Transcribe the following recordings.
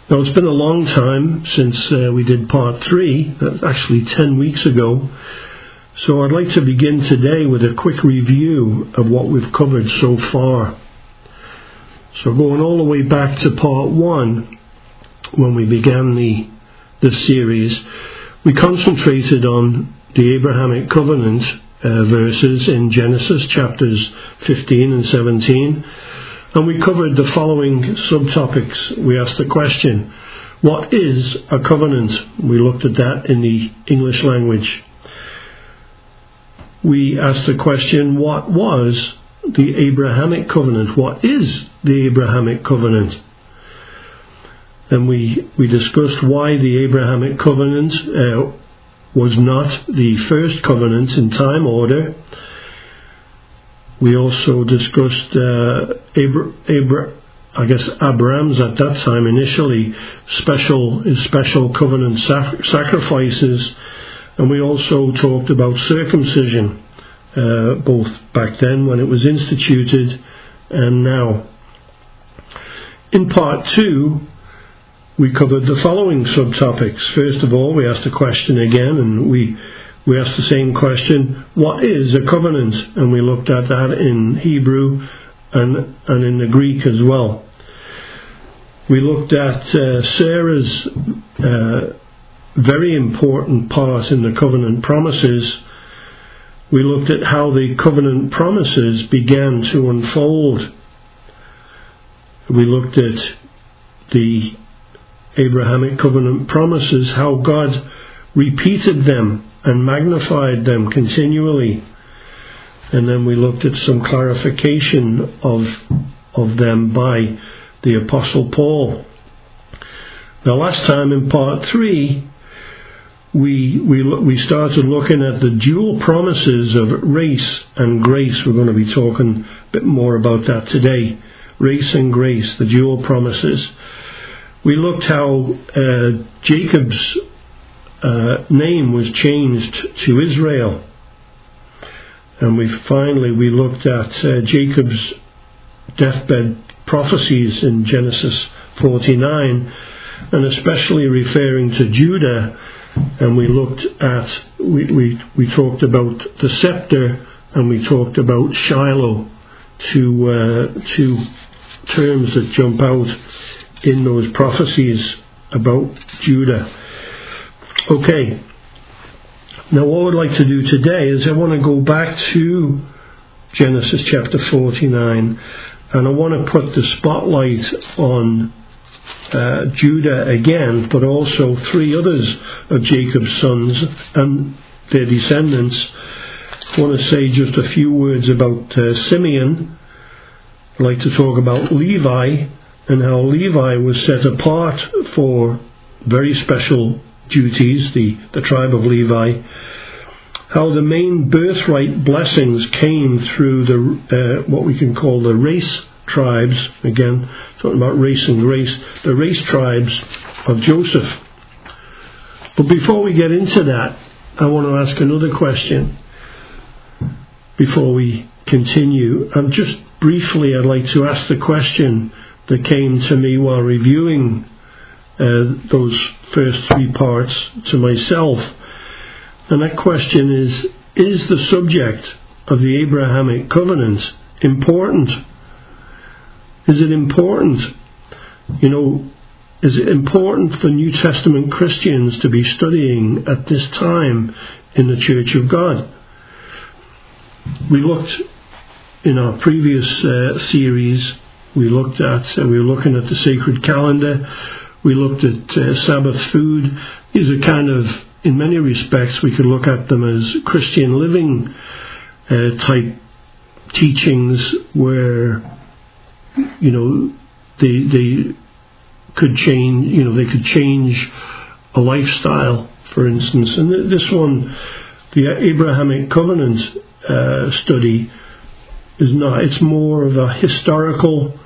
Now, it's been a long time since we did part 3, that's actually 10 weeks ago. So I'd like to begin today with a quick review of what we've covered so far. So going all the way back to part 1, when we began this series, we concentrated on the Abrahamic covenant verses in Genesis chapters 15 and 17. And we covered the following subtopics. We asked the question, what is a covenant? We looked at that in the English language. We asked the question, what was the Abrahamic covenant? What is the Abrahamic covenant? And we discussed why the Abrahamic covenant was not the first covenant in time order. We also discussed Abraham's at that time initially special covenant sacrifices, and we also talked about circumcision, both back then when it was instituted and now. In part 2, we covered the following subtopics. First of all, we asked a question again, and we asked the same question, what is a covenant? And we looked at that in Hebrew and in the Greek as well. We looked at Sarah's very important part in the covenant promises. We looked at how the covenant promises began to unfold. We looked at the Abrahamic covenant promises, how God repeated them and magnified them continually. And then we looked at some clarification of them by the Apostle Paul. Now, last time in part 3, we started looking at the dual promises of race and grace. We're going to be talking a bit more about that today. Race and grace, the dual promises. We looked how Jacob's name was changed to Israel, and we looked at Jacob's deathbed prophecies in Genesis 49, and especially referring to Judah. And we looked at we talked about the scepter, and we talked about Shiloh, two terms that jump out in those prophecies about Judah. Okay, now what I'd like to do today is I want to go back to Genesis chapter 49, and I want to put the spotlight on Judah again, but also 3 others of Jacob's sons and their descendants. I want to say just a few words about Simeon. I'd like to talk about Levi and how Levi was set apart for very special duties, the tribe of Levi, how the main birthright blessings came through the what we can call the race tribes, again talking about race and grace, the race tribes of Joseph. But before we get into that, I want to ask another question before we continue. And just briefly, I'd like to ask the question that came to me while reviewing those first 3 parts to myself. And that question is the subject of the Abrahamic covenant important? Is it important? Is it important for New Testament Christians to be studying at this time in the Church of God? We looked in our previous series, we were looking at the sacred calendar. We looked at Sabbath food. These are kind of, in many respects, we could look at them as Christian living type teachings where, they could change, they could change a lifestyle, for instance. And this one, the Abrahamic covenant study, is not. It's more of a historical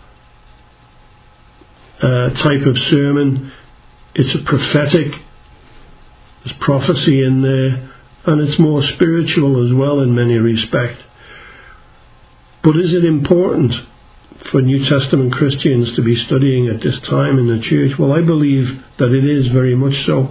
type of sermon. It's a prophetic. There's prophecy in there, and it's more spiritual as well in many respects. But is it important for New Testament Christians to be studying at this time in the church? Well, I believe that it is very much so.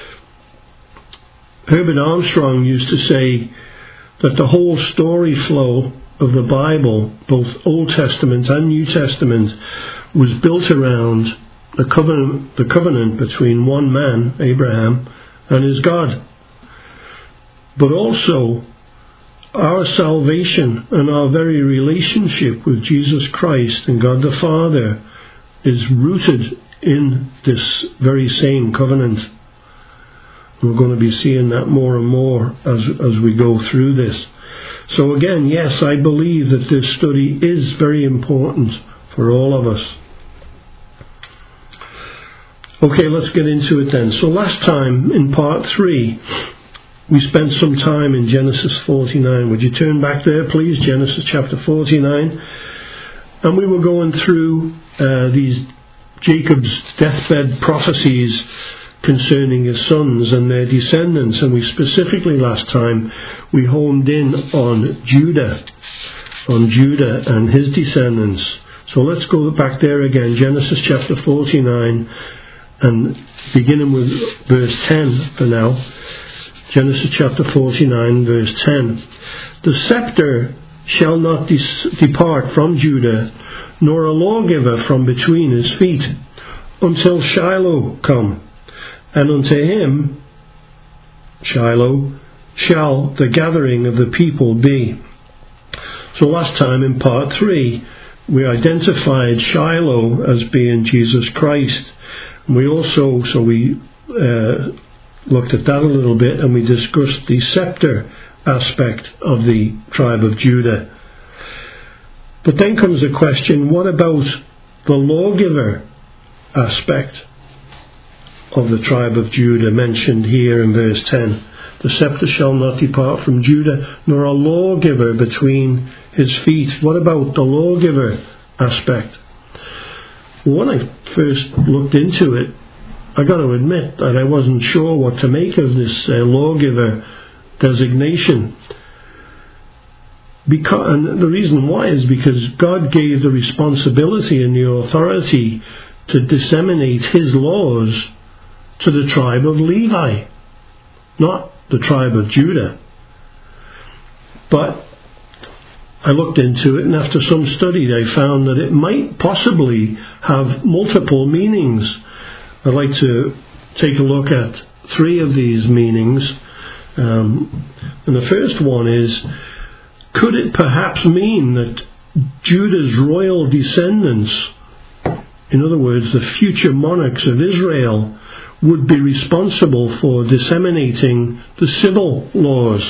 Herbert Armstrong used to say that the whole story flow of the Bible, both Old Testament and New Testament, was built around the covenant between one man, Abraham, and his God. But also, our salvation and our very relationship with Jesus Christ and God the Father is rooted in this very same covenant. We're going to be seeing that more and more as we go through this. So again, yes, I believe that this study is very important for all of us. Okay, let's get into it then. So last time, in part 3, we spent some time in Genesis 49. Would you turn back there, please? Genesis chapter 49. And we were going through these Jacob's deathbed prophecies concerning his sons and their descendants. And we specifically last time, we honed in on Judah and his descendants. So let's go back there again, Genesis chapter 49, and beginning with verse 10 for now. Genesis chapter 49, verse 10. The scepter shall not depart from Judah, nor a lawgiver from between his feet, until Shiloh come. And unto him, Shiloh, shall the gathering of the people be. So last time in part 3, we identified Shiloh as being Jesus Christ. And we also, looked at that a little bit, and we discussed the scepter aspect of the tribe of Judah. But then comes the question, what about the lawgiver aspect of the tribe of Judah mentioned here in verse 10? The scepter shall not depart from Judah, nor a lawgiver between his feet. What about the lawgiver aspect? When I first looked into it, I got to admit that I wasn't sure what to make of this lawgiver designation. And the reason why is because God gave the responsibility and the authority to disseminate his laws to the tribe of Levi, not the tribe of Judah. But I looked into it, and after some study I found that it might possibly have multiple meanings. I'd like to take a look at 3 of these meanings. And the first one is, could it perhaps mean that Judah's royal descendants, in other words, the future monarchs of Israel, would be responsible for disseminating the civil laws,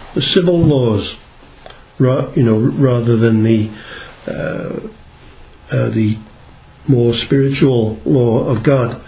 rather than the more spiritual law of God.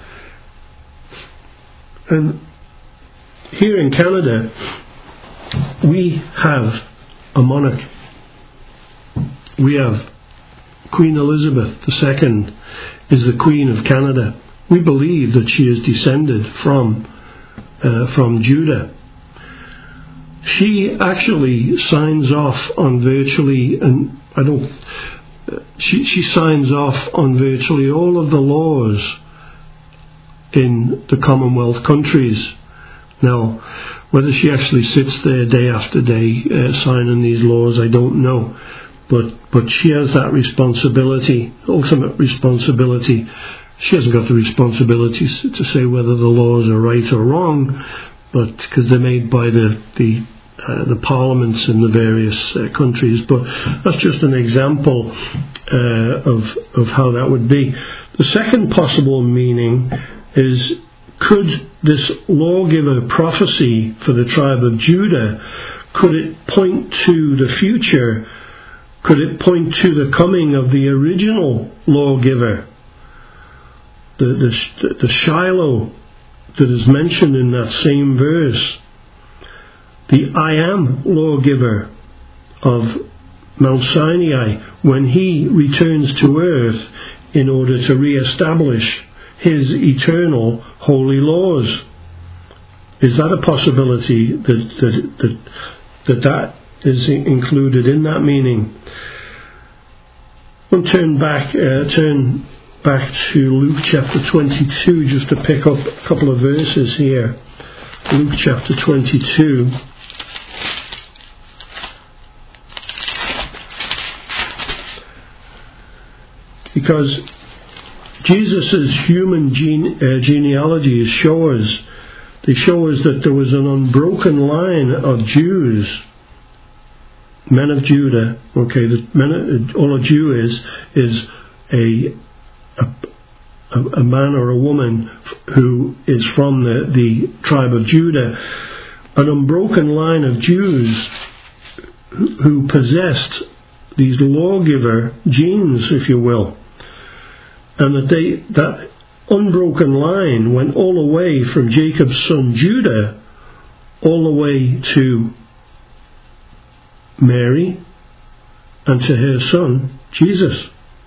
And here in Canada, we have a monarch. We have Queen Elizabeth II is the Queen of Canada. We believe that she is descended from Judah. She actually signs off on virtually, she signs off on virtually all of the laws in the Commonwealth countries. Now, whether she actually sits there day after day signing these laws, I don't know. But she has that responsibility, ultimate responsibility. She hasn't got the responsibility to say whether the laws are right or wrong, but because they're made by the parliaments in the various countries. But that's just an example of how that would be. The second possible meaning is, could this lawgiver prophecy for the tribe of Judah, could it point to the future? Could it point to the coming of the original lawgiver, the Shiloh that is mentioned in that same verse, the I Am lawgiver of Mount Sinai, when he returns to earth in order to re-establish his eternal holy laws? Is that a possibility that is included in that meaning? We'll turn back to Luke chapter 22 just to pick up a couple of verses here. Luke chapter 22. Because Jesus' human genealogies show us that there was an unbroken line of Jews, men of Judah. Okay, all a Jew is a man or a woman who is from the tribe of Judah. An unbroken line of Jews who possessed these lawgiver genes, if you will. And that unbroken line went all the way from Jacob's son Judah all the way to Mary and to her son Jesus.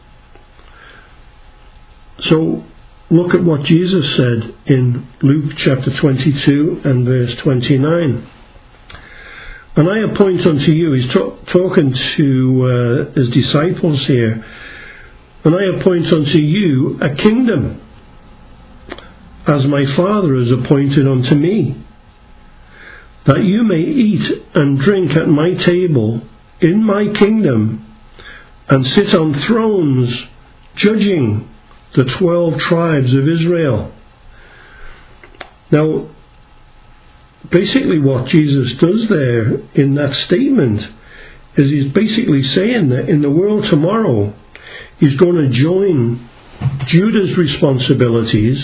So look at what Jesus said in Luke chapter 22 and verse 29. And I appoint unto you, he's talking to his disciples here, and I appoint unto you a kingdom, as my Father has appointed unto me, that you may eat and drink at my table in my kingdom, and sit on thrones judging the 12 tribes of Israel. Now, basically what Jesus does there in that statement is he's basically saying that in the world tomorrow, he's going to join Judah's responsibilities,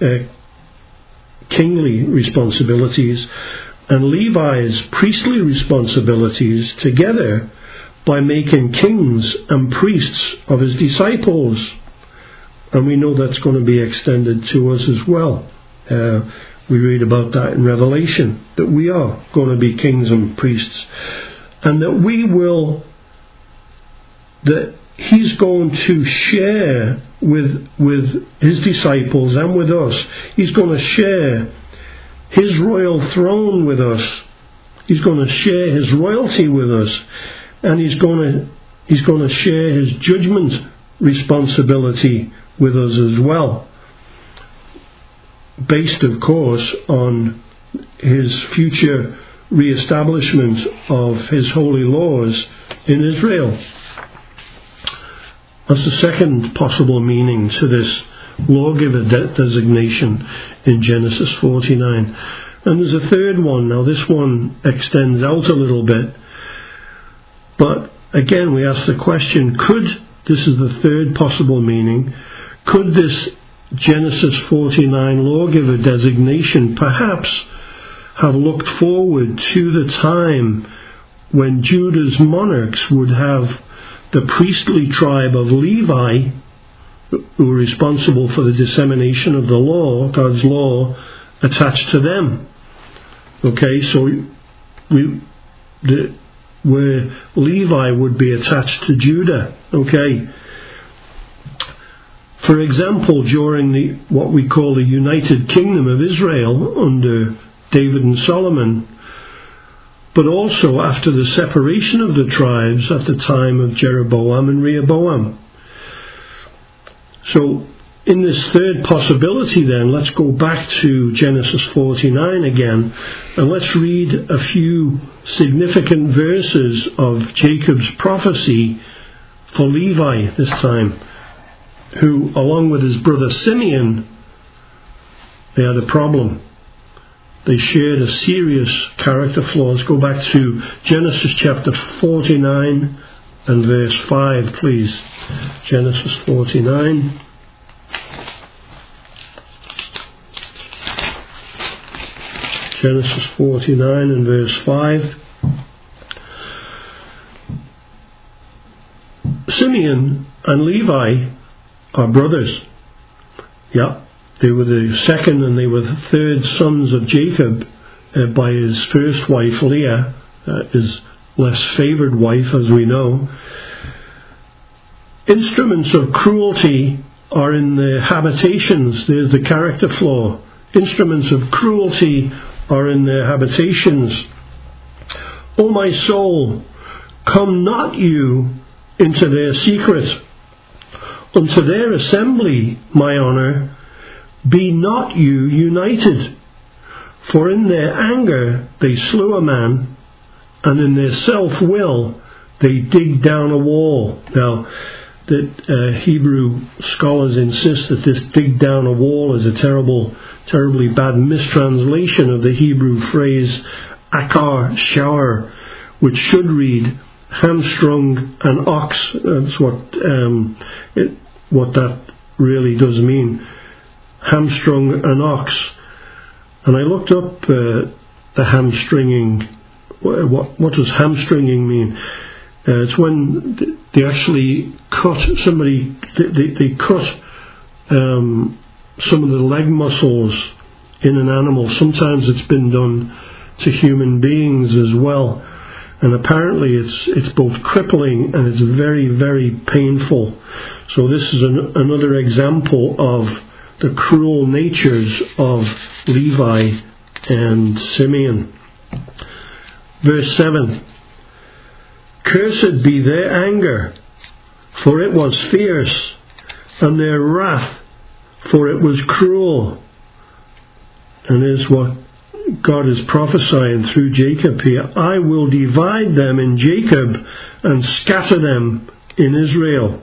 kingly responsibilities, and Levi's priestly responsibilities together by making kings and priests of his disciples. And we know that's going to be extended to us as well. We read about that in Revelation, that we are going to be kings and priests, and that he's going to share with his disciples and with us. He's going to share his royal throne with us. He's going to share his royalty with us, and he's going to share his judgment responsibility with us as well, based of course on his future re-establishment of his holy laws in Israel. That's the second possible meaning to this lawgiver designation in Genesis 49. And there's a third one. Now this one extends out a little bit, but again we ask the question, this is the third possible meaning, could this Genesis 49 lawgiver designation perhaps have looked forward to the time when Judah's monarchs would have the priestly tribe of Levi, who were responsible for the dissemination of the law, God's law, attached to them? Okay, so where Levi would be attached to Judah. Okay. For example, during what we call the United Kingdom of Israel under David and Solomon, but also after the separation of the tribes at the time of Jeroboam and Rehoboam. So, in this third possibility then, let's go back to Genesis 49 again, and let's read a few significant verses of Jacob's prophecy for Levi this time, who, along with his brother Simeon, they had a problem. They shared a serious character flaw. Let's go back to Genesis chapter 49 and verse 5, please. Genesis 49. Genesis 49 and verse 5. Simeon and Levi are brothers. Yeah, they were the second and they were the third sons of Jacob by his first wife Leah, his less favoured wife, as we know. Instruments of cruelty are in their habitations. There's the character flaw. Instruments of cruelty are in their habitations. O my soul, come not you into their secret. unto their assembly, my honour, be not you united. For in their anger they slew a man, and in their self-will they dig down a wall. Now, that Hebrew scholars insist that this dig down a wall is a terribly bad mistranslation of the Hebrew phrase akar shar, which should read hamstrung an ox. That's what that really does mean. Hamstrung an ox. And I looked up the hamstringing. What does hamstringing mean? It's when they actually cut somebody. They cut some of the leg muscles in an animal. Sometimes it's been done to human beings as well, and apparently it's both crippling and it's very, very painful. So this is another example of the cruel natures of Levi and Simeon. Verse 7. Cursed be their anger, for it was fierce, and their wrath, for it was cruel. And is what God is prophesying through Jacob here. I will divide them in Jacob and scatter them in Israel.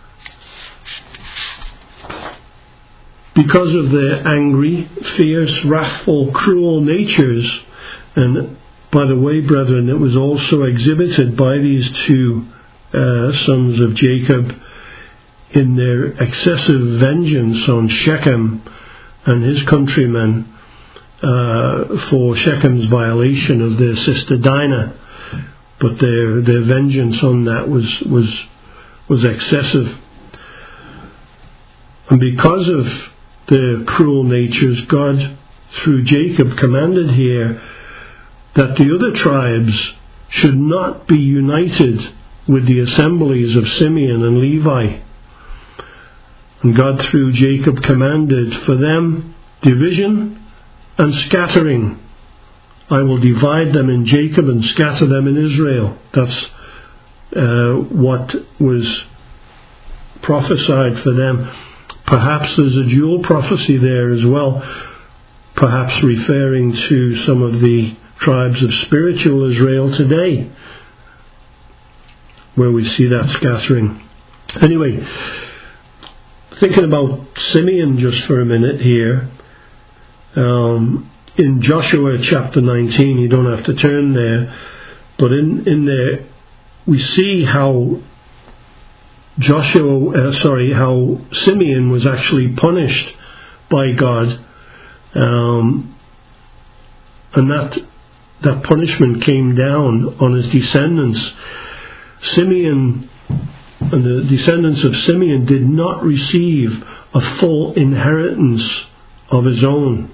Because of their angry, fierce, wrathful, cruel natures. And by the way, brethren, it was also exhibited by these two sons of Jacob in their excessive vengeance on Shechem and his countrymen for Shechem's violation of their sister Dinah. But their vengeance on that was excessive. And because of their cruel natures, God, through Jacob, commanded here that the other tribes should not be united with the assemblies of Simeon and Levi. And God, through Jacob, commanded for them division and scattering. I will divide them in Jacob and scatter them in Israel. That's what was prophesied for them. Perhaps there's a dual prophecy there as well, perhaps referring to some of the tribes of spiritual Israel today, where we see that scattering. Anyway, thinking about Simeon just for a minute here, in Joshua chapter 19, you don't have to turn there, but in there we see how how Simeon was actually punished by God, and that punishment came down on his descendants. Simeon and the descendants of Simeon did not receive a full inheritance of his own.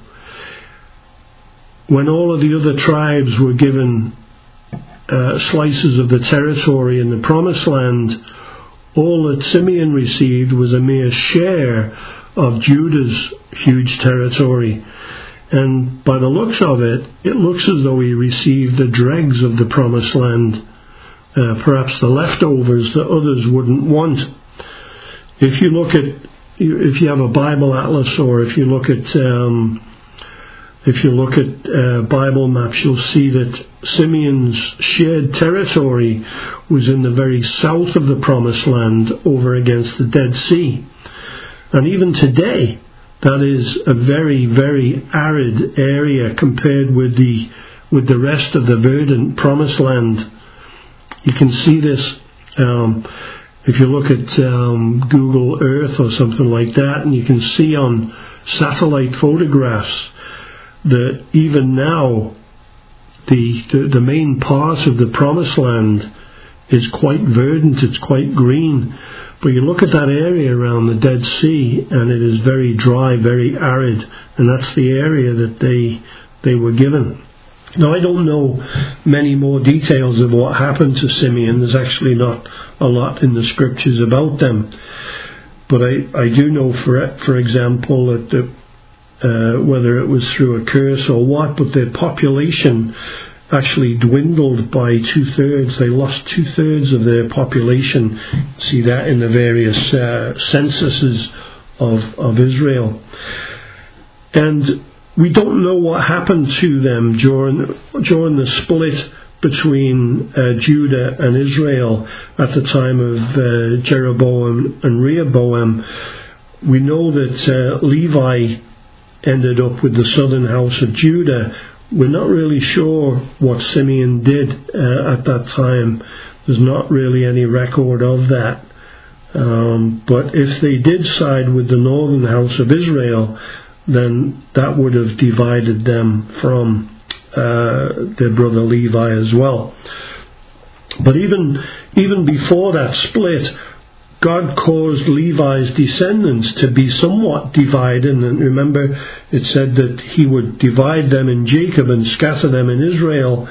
When all of the other tribes were given slices of the territory in the promised land, all that Simeon received was a mere share of Judah's huge territory. And by the looks of it, it looks as though he received the dregs of the promised land, perhaps the leftovers that others wouldn't want. If you have a Bible atlas, or if you look at Bible maps, you'll see that Simeon's shared territory was in the very south of the promised land, over against the Dead Sea. And even today, that is a very, very arid area compared with the rest of the verdant promised land. You can see this if you look at Google Earth or something like that, and you can see on satellite photographs that even now the main part of the promised land is quite verdant, it's quite green. But you look at that area around the Dead Sea, and it is very dry, very arid, and that's the area that they were given. Now, I don't know many more details of what happened to Simeon. There's actually not a lot in the scriptures about them. But I do know, for example, that whether it was through a curse or what, but their population actually dwindled by 2/3. They lost 2/3 of their population. See that in the various censuses of Israel. And we don't know what happened to them during the split between Judah and Israel at the time of Jeroboam and Rehoboam. We know that Levi ended up with the southern house of Judah. We're not really sure what Simeon did at that time. There's not really any record of that. But if they did side with the northern house of Israel, then that would have divided them from their brother Levi as well. But even before that split, God caused Levi's descendants to be somewhat divided, and remember it said that he would divide them in Jacob and scatter them in Israel.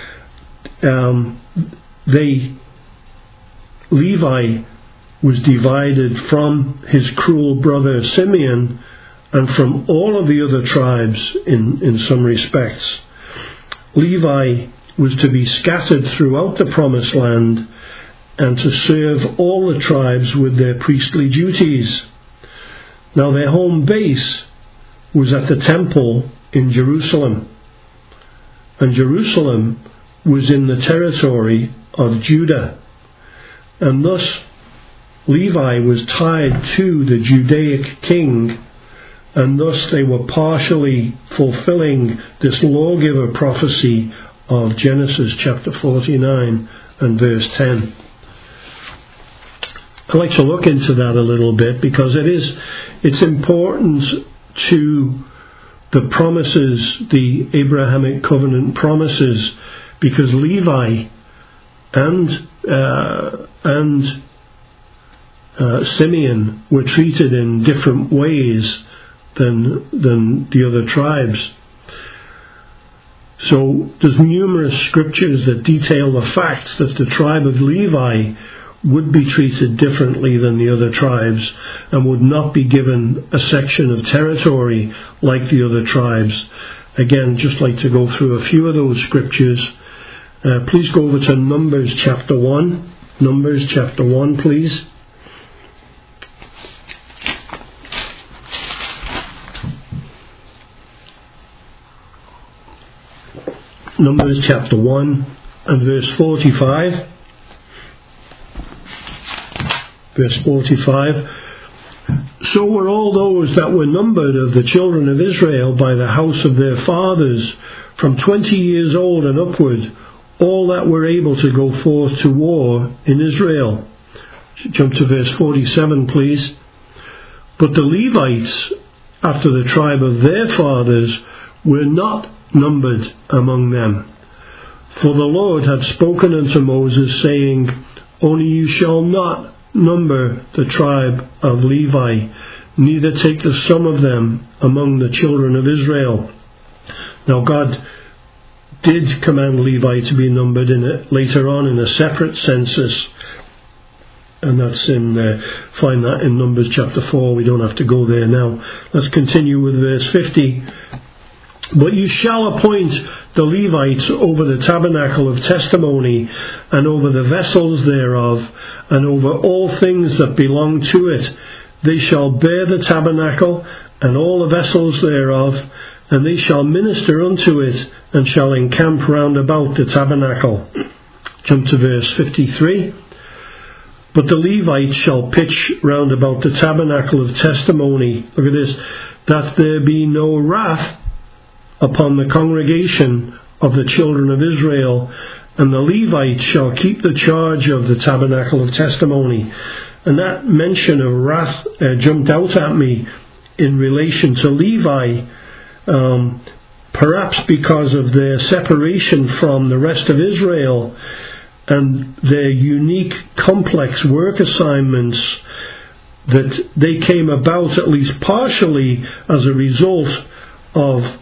Levi was divided from his cruel brother Simeon and from all of the other tribes in some respects. Levi was to be scattered throughout the promised land and to serve all the tribes with their priestly duties. Now their home base was at the temple in Jerusalem, and Jerusalem was in the territory of Judah, and thus Levi was tied to the Judaic king, and thus they were partially fulfilling this lawgiver prophecy of Genesis chapter 49 and verse 10. I'd like to look into that a little bit because it's important to the promises, the Abrahamic covenant promises, because Levi and Simeon were treated in different ways than the other tribes. So there's numerous scriptures that detail the facts that the tribe of Levi would be treated differently than the other tribes and would not be given a section of territory like the other tribes. Again, just like to go through a few of those scriptures. Please go over to Numbers chapter 1. Numbers chapter 1, please. Numbers chapter 1 and verse 45. Verse 45. So were all those that were numbered of the children of Israel by the house of their fathers, from 20 years old and upward, all that were able to go forth to war in Israel. Jump to verse 47, please. But the Levites, after the tribe of their fathers, were not numbered among them. For the Lord had spoken unto Moses, saying, Only you shall not number the tribe of Levi, neither take the sum of them among the children of Israel. Now God did command Levi to be numbered later on in a separate census, and that's find that in Numbers chapter 4. We don't have to go there now. Let's continue with verse 50. But you shall appoint the Levites over the tabernacle of testimony, and over the vessels thereof, and over all things that belong to it. They shall bear the tabernacle, and all the vessels thereof, and they shall minister unto it, and shall encamp round about the tabernacle. Jump to verse 53. But the Levites shall pitch round about the tabernacle of testimony. Look at this. That there be no wrath upon the congregation of the children of Israel, and the Levites shall keep the charge of the tabernacle of testimony. And that mention of wrath jumped out at me in relation to Levi, perhaps because of their separation from the rest of Israel and their unique, complex work assignments, that they came about at least partially as a result of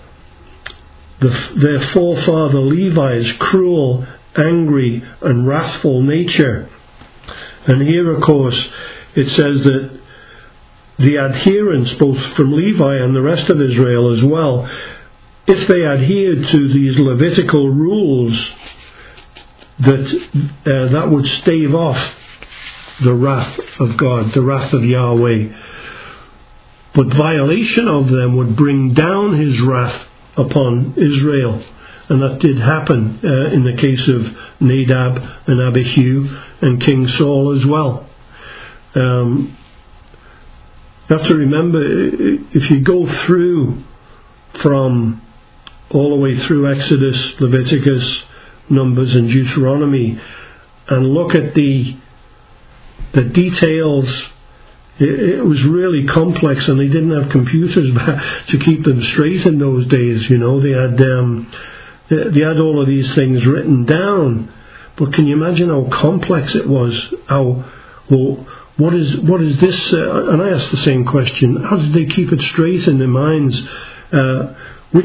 their forefather Levi's cruel, angry and wrathful nature. And here, of course, it says that the adherents, both from Levi and the rest of Israel as well, if they adhered to these Levitical rules, that would stave off the wrath of God, the wrath of Yahweh. But violation of them would bring down his wrath upon Israel. And that did happen in the case of Nadab and Abihu and King Saul as well. You have to remember, if you go through from all the way through Exodus, Leviticus, Numbers and Deuteronomy, and look at the details, it was really complex, and they didn't have computers to keep them straight in those days. They had all of these things written down, but can you imagine how complex it was? What is this? And I asked the same question: how did they keep it straight in their minds? For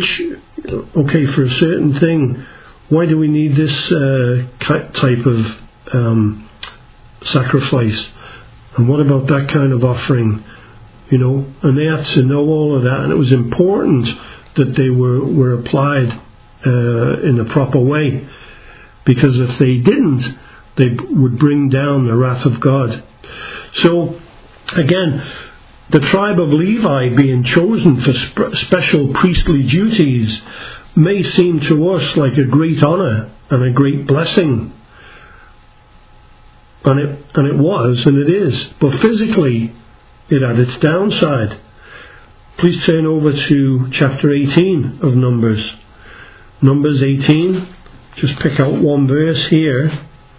a certain thing, why do we need this type of sacrifice? And what about that kind of offering? And they had to know all of that, and it was important that they were applied in a proper way, because if they didn't, they would bring down the wrath of God. So, again, the tribe of Levi being chosen for special priestly duties may seem to us like a great honour and a great blessing. And it was, and it is. But physically, it had its downside. Please turn over to chapter 18 of Numbers. Numbers 18. Just pick out one verse here.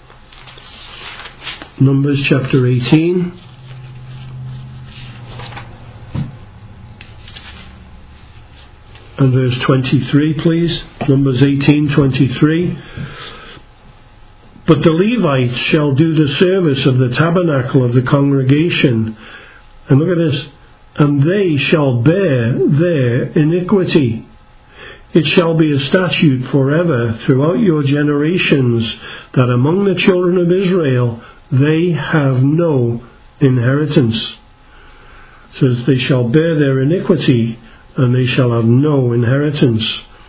Numbers chapter 18. And verse 23, please. Numbers 18:23. But the Levites shall do the service of the tabernacle of the congregation. And look at this. And they shall bear their iniquity. It shall be a statute forever throughout your generations, that among the children of Israel they have no inheritance. It says they shall bear their iniquity, and they shall have no inheritance.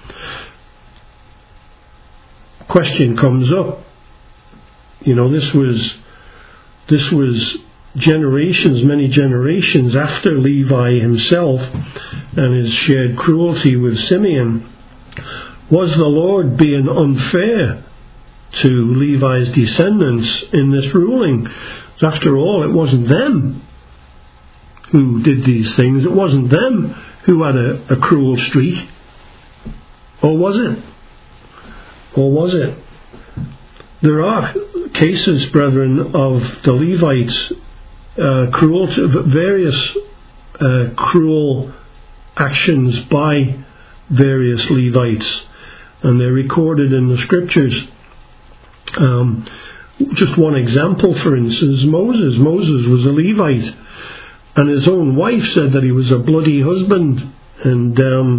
Question comes up. This was generations, many generations after Levi himself and his shared cruelty with Simeon. Was the Lord being unfair to Levi's descendants in this ruling? After all, it wasn't them who did these things. It wasn't them who had a cruel streak. Or was it? Or was it? There are cases, brethren, of the Levites various cruel actions by various Levites, and they're recorded in the scriptures. Just one example, for instance, Moses. Moses was a Levite, and his own wife said that he was a bloody husband, and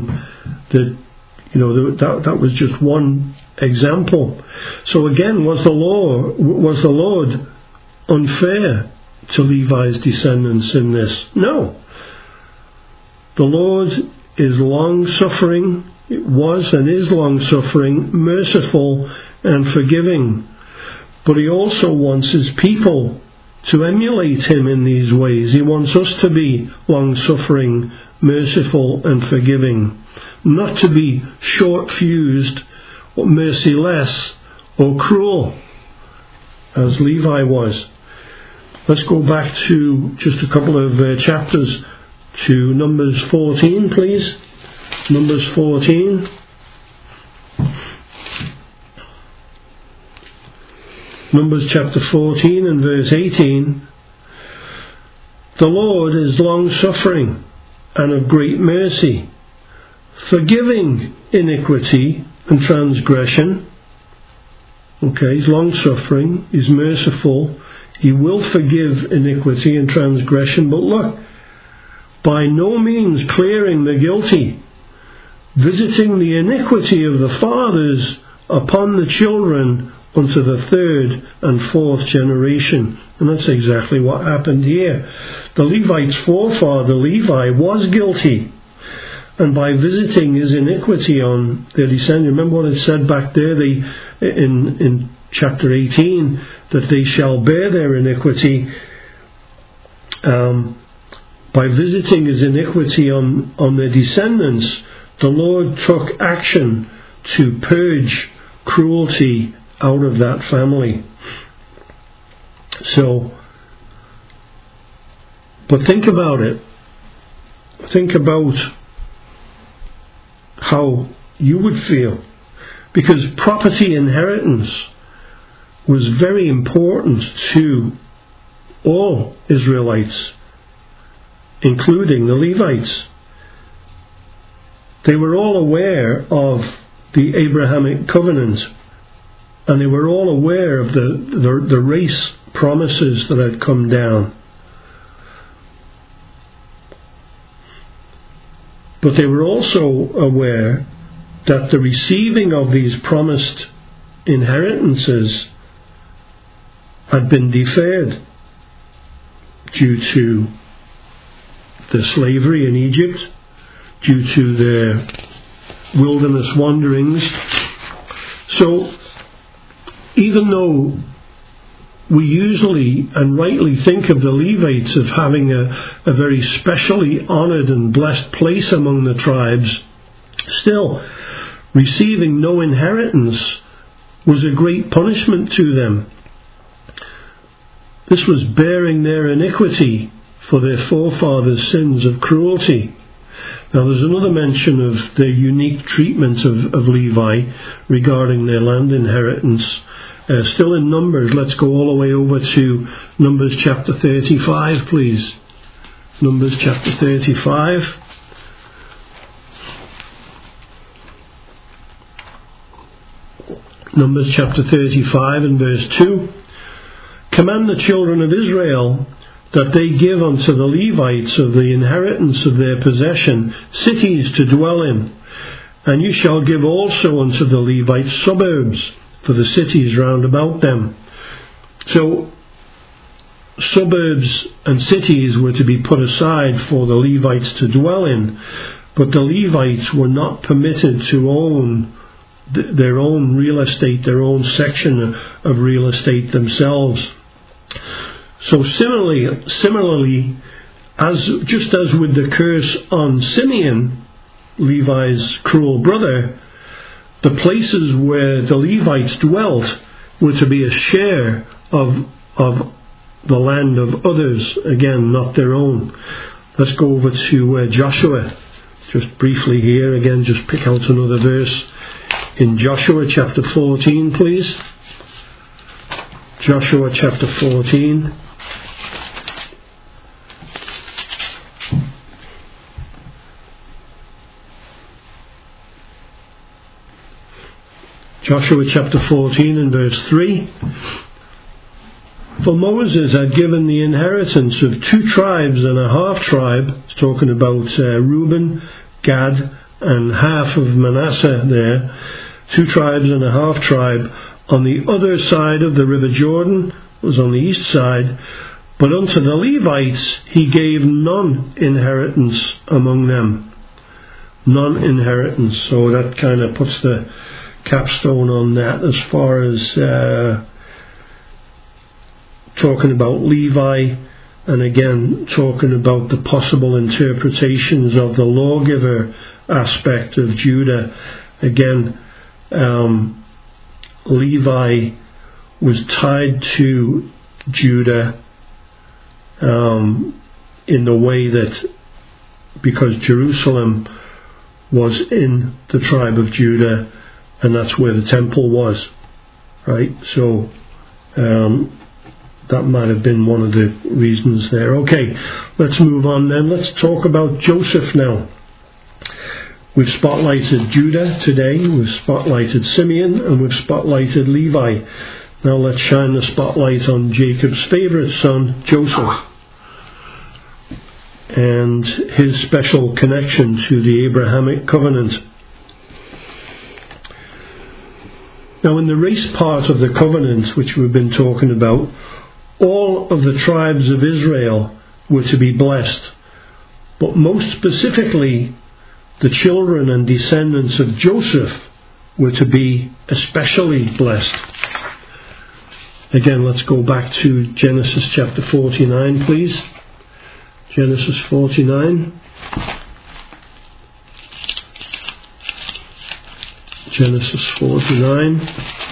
that was just one example. So again, was the Lord unfair to Levi's descendants in this? No. The Lord is long-suffering, it was and is long-suffering, merciful and forgiving. But he also wants his people to emulate him in these ways. He wants us to be long-suffering, merciful and forgiving, not to be short-fused or merciless or cruel as Levi was. Let's go back to just a couple of chapters to Numbers 14, please. Numbers 14. Numbers chapter 14 and verse 18. The Lord is long-suffering and of great mercy, forgiving iniquity and transgression. Okay, he's long-suffering, he's merciful, he will forgive iniquity and transgression, but look, by no means clearing the guilty, visiting the iniquity of the fathers upon the children unto the third and fourth generation. And that's exactly what happened here. The Levite's forefather, Levi, was guilty, and by visiting his iniquity on their descendants. Remember what it said back there in chapter 18, that they shall bear their iniquity. By visiting his iniquity on their descendants, the Lord took action to purge cruelty out of that family. But think about it. Think about how you would feel, because property inheritance was very important to all Israelites, including the Levites. They were all aware of the Abrahamic covenant, and they were all aware of the race promises that had come down. But they were also aware that the receiving of these promised inheritances had been deferred due to the slavery in Egypt, due to their wilderness wanderings. So, even though we usually and rightly think of the Levites of having a very specially honoured and blessed place among the tribes, still, receiving no inheritance was a great punishment to them. This was bearing their iniquity for their forefathers' sins of cruelty. Now there's another mention of the unique treatment of Levi regarding their land inheritance. Still in Numbers, let's go all the way over to Numbers chapter 35, please. Numbers chapter 35. Numbers chapter 35 and verse 2. Command the children of Israel that they give unto the Levites of the inheritance of their possession cities to dwell in. And you shall give also unto the Levites suburbs for the cities round about them. So, suburbs and cities were to be put aside for the Levites to dwell in, but the Levites were not permitted to own their own real estate, their own section of real estate themselves. So similarly, just as with the curse on Simeon, Levi's cruel brother, the places where the Levites dwelt were to be a share of the land of others, again, not their own. Let's go over to Joshua, just briefly here, again, just pick out another verse in Joshua chapter 14, please. Joshua chapter 14. Joshua chapter 14 and verse 3. For Moses had given the inheritance of 2 tribes and a half tribe, it's talking about Reuben, Gad, and half of Manasseh there, 2 tribes and a half tribe on the other side of the river Jordan, was on the east side, but unto the Levites he gave none inheritance among them. None inheritance. So that kind of puts the capstone on that as far as talking about Levi, and again talking about the possible interpretations of the lawgiver aspect of Judah. Again, Levi was tied to Judah in the way that, because Jerusalem was in the tribe of Judah, and that's where the temple was, right? So that might have been one of the reasons there. Okay, let's move on then. Let's talk about Joseph now. We've spotlighted Judah today, we've spotlighted Simeon, and we've spotlighted Levi. Now let's shine the spotlight on Jacob's favourite son, Joseph, and his special connection to the Abrahamic covenant. Now in the race part of the covenant, which we've been talking about, all of the tribes of Israel were to be blessed, but most specifically the children and descendants of Joseph were to be especially blessed. Again, let's go back to Genesis chapter 49, please. Genesis 49. Genesis 49.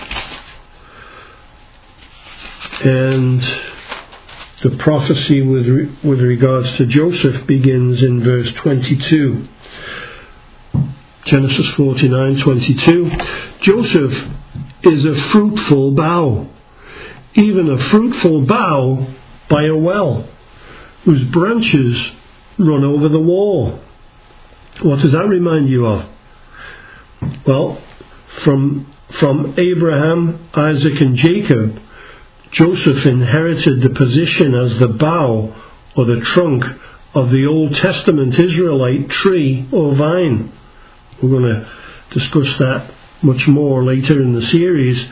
And the prophecy with regards to Joseph begins in verse 22. Genesis 49:22. Joseph is a fruitful bough, even a fruitful bough by a well, whose branches run over the wall. What does that remind you of? Well, from Abraham, Isaac and Jacob, Joseph inherited the position as the bough or the trunk of the Old Testament Israelite tree or vine. We're going to discuss that much more later in the series.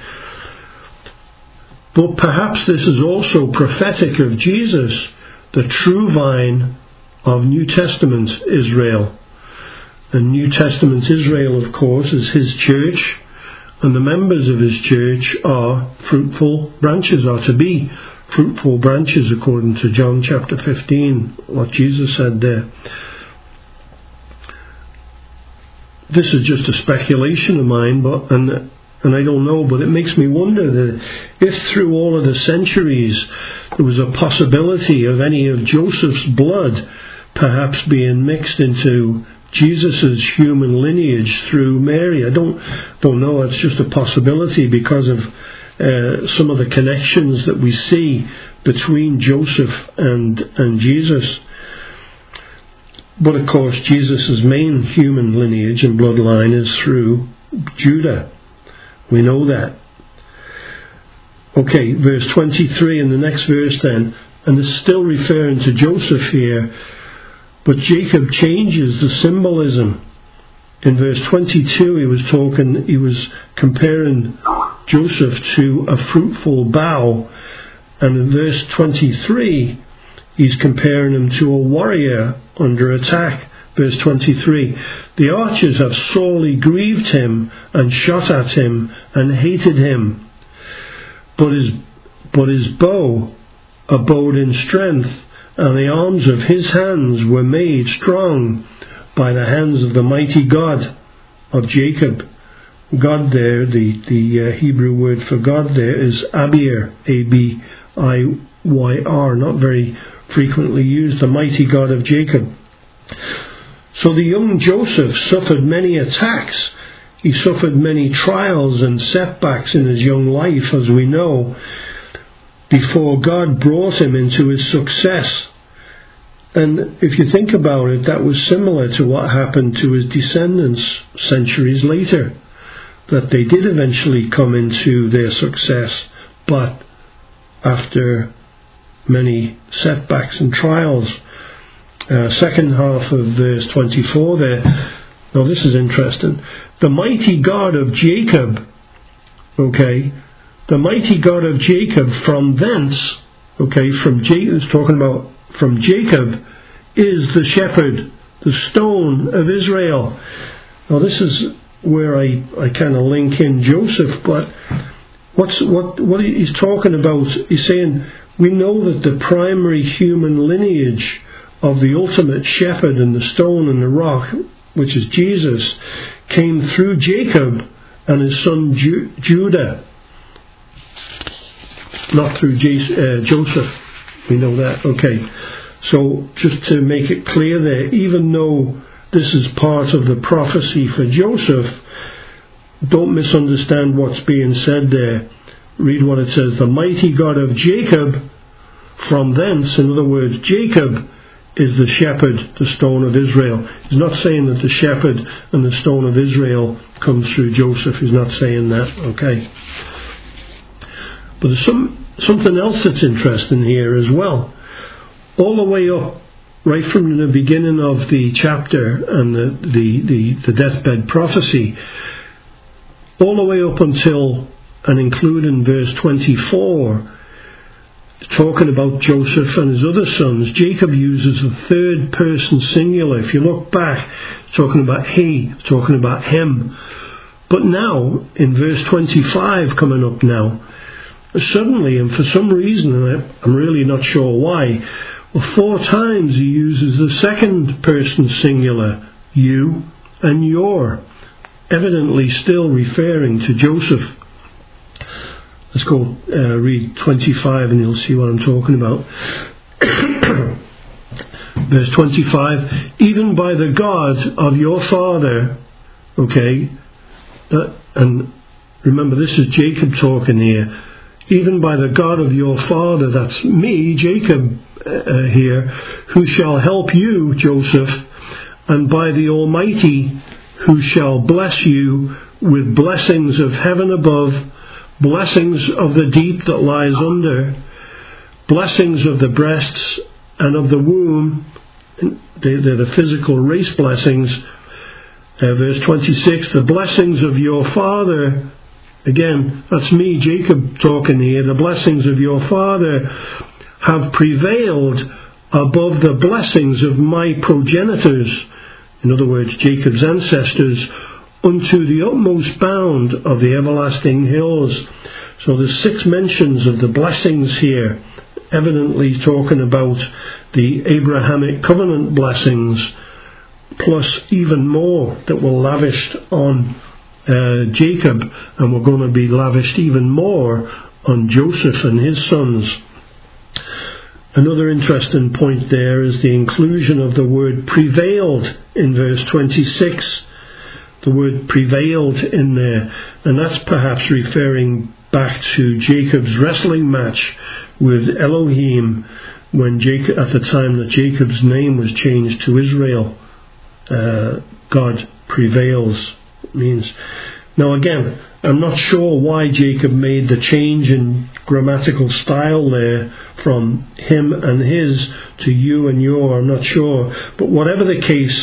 But perhaps this is also prophetic of Jesus, the true vine of New Testament Israel. And New Testament Israel, of course, is his church, and the members of his church are fruitful branches, are to be fruitful branches, according to John chapter 15, what Jesus said there. This is just a speculation of mine, and I don't know, but it makes me wonder that if through all of the centuries there was a possibility of any of Joseph's blood perhaps being mixed into Jesus' human lineage through Mary. I don't know, it's just a possibility because of some of the connections that we see between Joseph and Jesus. But of course, Jesus' main human lineage and bloodline is through Judah. We know that. Okay, verse 23 in the next verse then, and it's still referring to Joseph here, but Jacob changes the symbolism. In verse 22 he was comparing Joseph to a fruitful bough, and in verse 23 he's comparing him to a warrior under attack. Verse 23, the archers have sorely grieved him and shot at him and hated him. But his bow abode in strength, and the arms of his hands were made strong by the hands of the mighty God of Jacob. God there, the Hebrew word for God there is Abiyar, A-B-I-Y-R, not very frequently used, the mighty God of Jacob. So the young Joseph suffered many attacks. He suffered many trials and setbacks in his young life, as we know, before God brought him into his success. And if you think about it, that was similar to what happened to his descendants centuries later, that they did eventually come into their success, but after many setbacks and trials. Second half of verse 24 there. Now this is interesting. The mighty God of Jacob, the mighty God of Jacob from thence, from Jacob, it's talking about from Jacob, is the shepherd, the stone of Israel. Now this is where I kind of link in Joseph, but what he's talking about, he's saying, we know that the primary human lineage of the ultimate shepherd and the stone and the rock, which is Jesus, came through Jacob and his son Judah, not through Joseph. We know that. Okay, so just to make it clear there, even though this is part of the prophecy for Joseph, don't misunderstand what's being said there. Read what it says. The mighty God of Jacob from thence, in other words, Jacob is the shepherd, the stone of Israel. He's not saying that the shepherd and the stone of Israel comes through Joseph. He's not saying that, okay. But there's something else that's interesting here as well. All the way up, right from the beginning of the chapter and the deathbed prophecy, all the way up until and including verse 24, talking about Joseph and his other sons, Jacob uses the third person singular. If you look back, it's talking about he, it's talking about him. But now, in verse 25 coming up now, suddenly, and for some reason, and I'm really not sure why, 4 times he uses the second person singular, you and your, evidently still referring to Joseph. Let's go read 25 and you'll see what I'm talking about. Verse 25, even by the God of your father, okay, and remember this is Jacob talking here, even by the God of your father, that's me, Jacob, here, who shall help you, Joseph, and by the Almighty, who shall bless you with blessings of heaven above, blessings of the deep that lies under, blessings of the breasts and of the womb. They're the physical race blessings. Verse 26, the blessings of your father, again, that's me, Jacob, talking here, the blessings of your father have prevailed above the blessings of my progenitors, in other words, Jacob's ancestors, unto the utmost bound of the everlasting hills. So there's 6 mentions of the blessings here, evidently talking about the Abrahamic covenant blessings, plus even more that were lavished on Jacob, and were going to be lavished even more on Joseph and his sons. Another interesting point there is the inclusion of the word prevailed in verse 26. The word prevailed in there, and that's perhaps referring back to Jacob's wrestling match with Elohim when Jacob, at the time that Jacob's name was changed to Israel. God prevails, it means. Now again, I'm not sure why Jacob made the change in grammatical style there from him and his to you and your, I'm not sure. But whatever the case,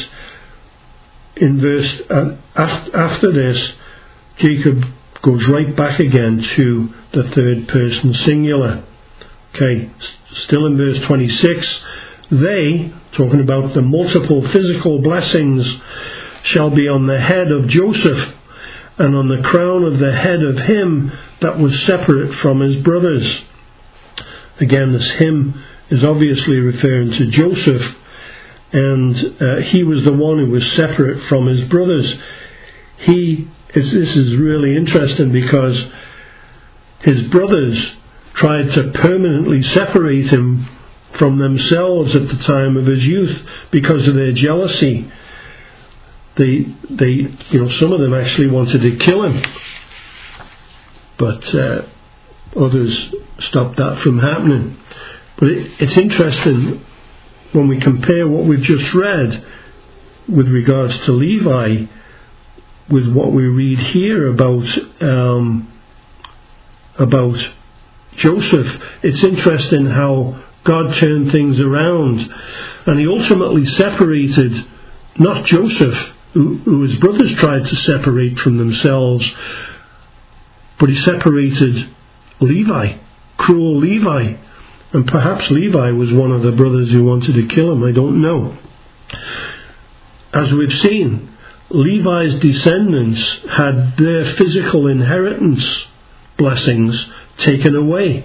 in verse after this, Jacob goes right back again to the third person singular. Okay, still in verse 26, they, talking about the multiple physical blessings, shall be on the head of Joseph, and on the crown of the head of him that was separate from his brothers. Again, this him is obviously referring to Joseph, and he was the one who was separate from his brothers. This is really interesting because his brothers tried to permanently separate him from themselves at the time of his youth because of their jealousy. They some of them actually wanted to kill him, but others stopped that from happening. But it's interesting when we compare what we've just read with regards to Levi with what we read here about Joseph. It's interesting how God turned things around, and he ultimately separated not Joseph, who his brothers tried to separate from themselves, but he separated Levi, cruel Levi. And perhaps Levi was one of the brothers who wanted to kill him, I don't know. As we've seen, Levi's descendants had their physical inheritance blessings taken away,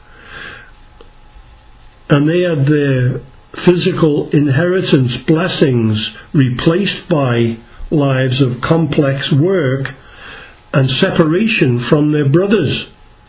and they had their physical inheritance blessings replaced by lives of complex work and separation from their brothers,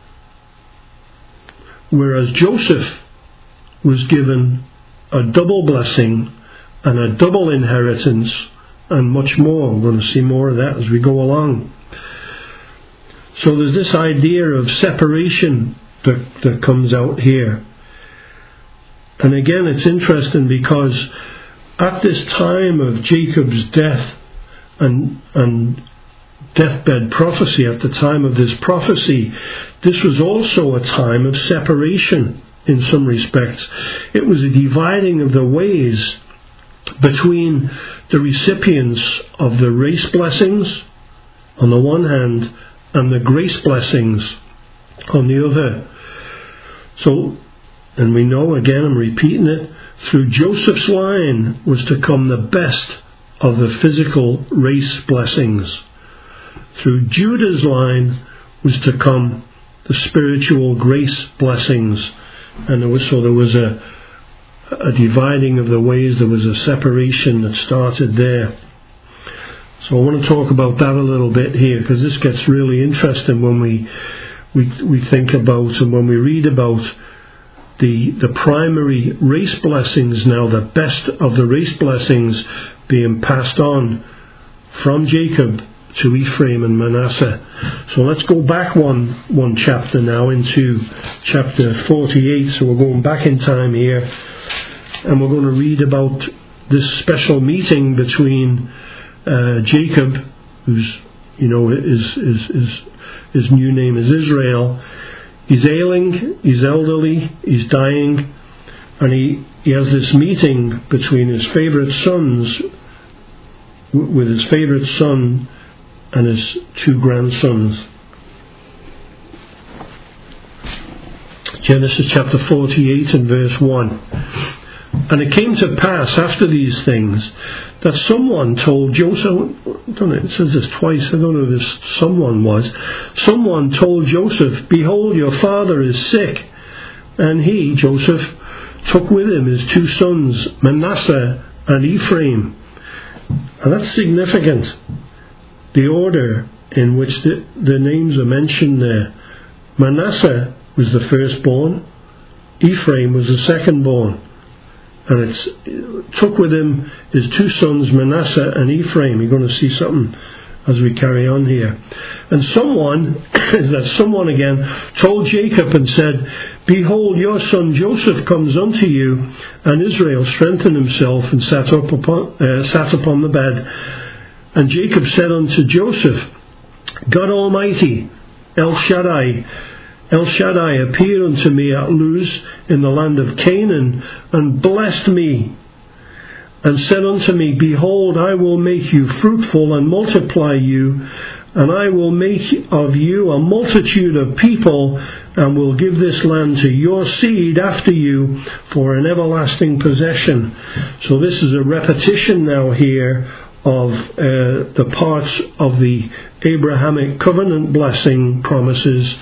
whereas Joseph was given a double blessing and a double inheritance and much more. We're going to see more of that as we go along. So there's this idea of separation that comes out here. And again, it's interesting because at this time of Jacob's death and deathbed prophecy, at the time of this prophecy, this was also a time of separation in some respects. It was a dividing of the ways between the recipients of the race blessings on the one hand and the grace blessings on the other. So And we know, again, I'm repeating it, through Joseph's line was to come the best of the physical race blessings. Through Judah's line was to come the spiritual grace blessings. And there was a dividing of the ways, there was a separation that started there. So I want to talk about that a little bit here, because this gets really interesting when we think about and when we read about the primary race blessings now, the best of the race blessings being passed on from Jacob to Ephraim and Manasseh. So let's go back one chapter now into chapter 48. So we're going back in time here, and we're going to read about this special meeting between Jacob, who's, his new name is Israel. He's ailing, he's elderly, he's dying, and he has this meeting between his favourite sons, with his favourite son and his two grandsons. Genesis chapter 48 and verse 1. And it came to pass after these things that someone told Joseph, it says this twice, I don't know who this someone was. Someone told Joseph, behold, your father is sick. And he, Joseph, took with him his two sons, Manasseh and Ephraim. And that's significant, the order in which the names are mentioned there. Manasseh was the firstborn, Ephraim was the secondborn. And it took with him his two sons, Manasseh and Ephraim. You're going to see something as we carry on here. And someone again, told Jacob and said, behold, your son Joseph comes unto you. And Israel strengthened himself and sat upon the bed. And Jacob said unto Joseph, God Almighty, El Shaddai appeared unto me at Luz in the land of Canaan, and blessed me, and said unto me, behold, I will make you fruitful and multiply you, and I will make of you a multitude of people, and will give this land to your seed after you for an everlasting possession. So this is a repetition now here of the parts of the Abrahamic covenant blessing promises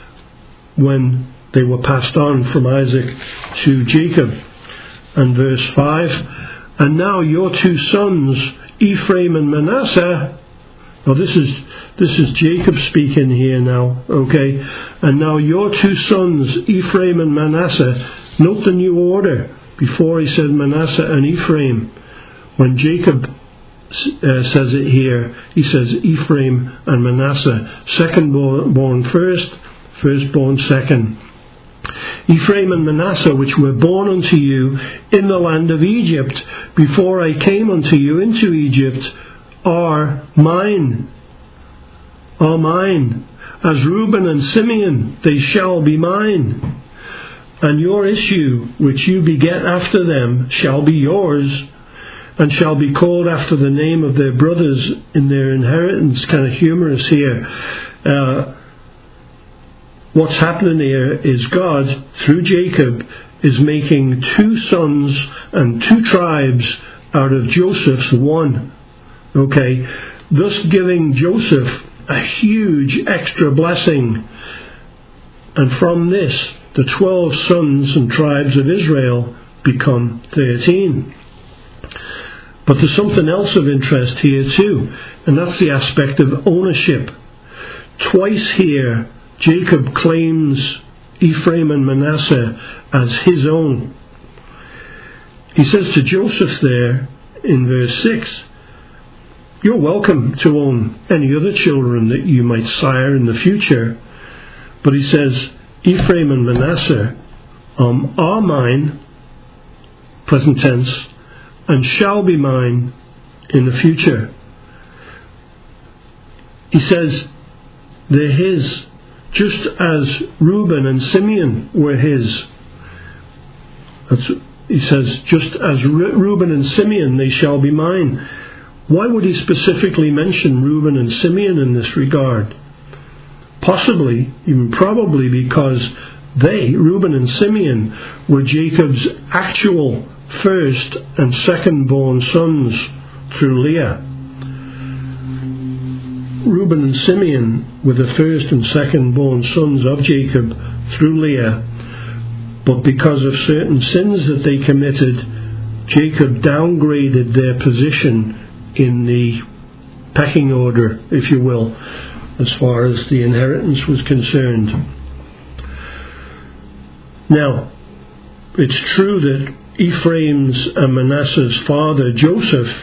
when they were passed on from Isaac to Jacob. And verse 5, and now your two sons, Ephraim and Manasseh, now this is Jacob speaking here now, okay, and now your two sons, Ephraim and Manasseh, note the new order. Before he said Manasseh and Ephraim, when Jacob says it here, he says Ephraim and Manasseh, secondborn first, firstborn second. Ephraim and Manasseh, which were born unto you in the land of Egypt, before I came unto you into Egypt, are mine. As Reuben and Simeon, they shall be mine. And your issue, which you beget after them, shall be yours, and shall be called after the name of their brothers in their inheritance. Kind of humorous here. What's happening here is God, through Jacob, is making two sons and two tribes out of Joseph's one. Okay, thus giving Joseph a huge extra blessing. And from this, the 12 sons and tribes of Israel become 13. But there's something else of interest here too, and that's the aspect of ownership. Twice here, Jacob claims Ephraim and Manasseh as his own. He says to Joseph there in verse 6, you're welcome to own any other children that you might sire in the future. But he says, Ephraim and Manasseh are mine, present tense, and shall be mine in the future. He says they're his, just as Reuben and Simeon were his. He says, just as Reuben and Simeon, they shall be mine. Why would he specifically mention Reuben and Simeon in this regard? Possibly, even probably, because They, Reuben and Simeon, were Jacob's actual first and second-born sons through Leah. Reuben and Simeon were the first and second-born sons of Jacob through Leah, but because of certain sins that they committed, Jacob downgraded their position in the pecking order, if you will, as far as the inheritance was concerned. Now, it's true that Ephraim's and Manasseh's father, Joseph,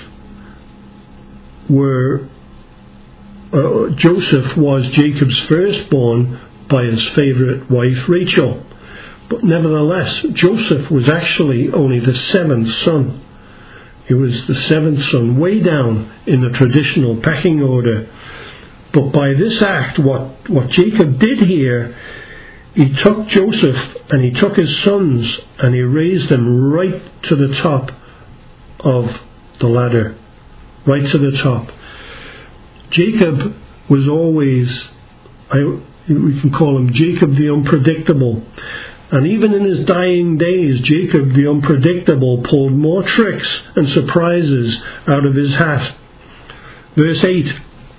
Joseph was Jacob's firstborn by his favourite wife, Rachel. But nevertheless, Joseph was actually only the seventh son. He was the seventh son, way down in the traditional pecking order. But by this act, what Jacob did here, he took Joseph and he took his sons and he raised them right to the top of the ladder. Right to the top. Jacob was always, we can call him Jacob the Unpredictable. And even in his dying days, Jacob the Unpredictable pulled more tricks and surprises out of his hat. Verse 8.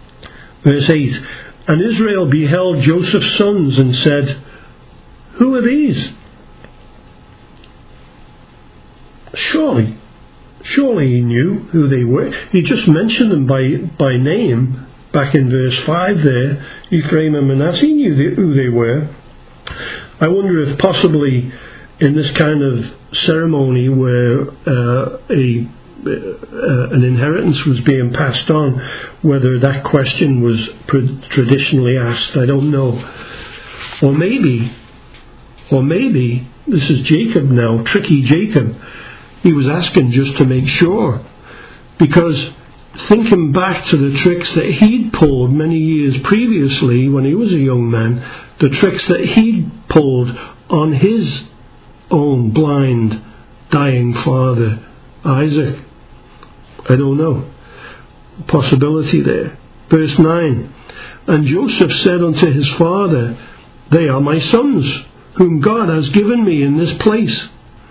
And Israel beheld Joseph's sons and said, "Who are these?" Surely he knew who they were. He just mentioned them by name back in verse 5 there. Ephraim and Manasseh, he knew who they were. I wonder if possibly in this kind of ceremony where an inheritance was being passed on, whether that question was traditionally asked, I don't know. Or maybe this is Jacob now, tricky Jacob. He was asking just to make sure, because thinking back to the tricks that he'd pulled many years previously when he was a young man, the tricks that he'd pulled on his own blind, dying father, Isaac. I don't know. Possibility there. Verse 9. And Joseph said unto his father, "They are my sons, whom God has given me in this place."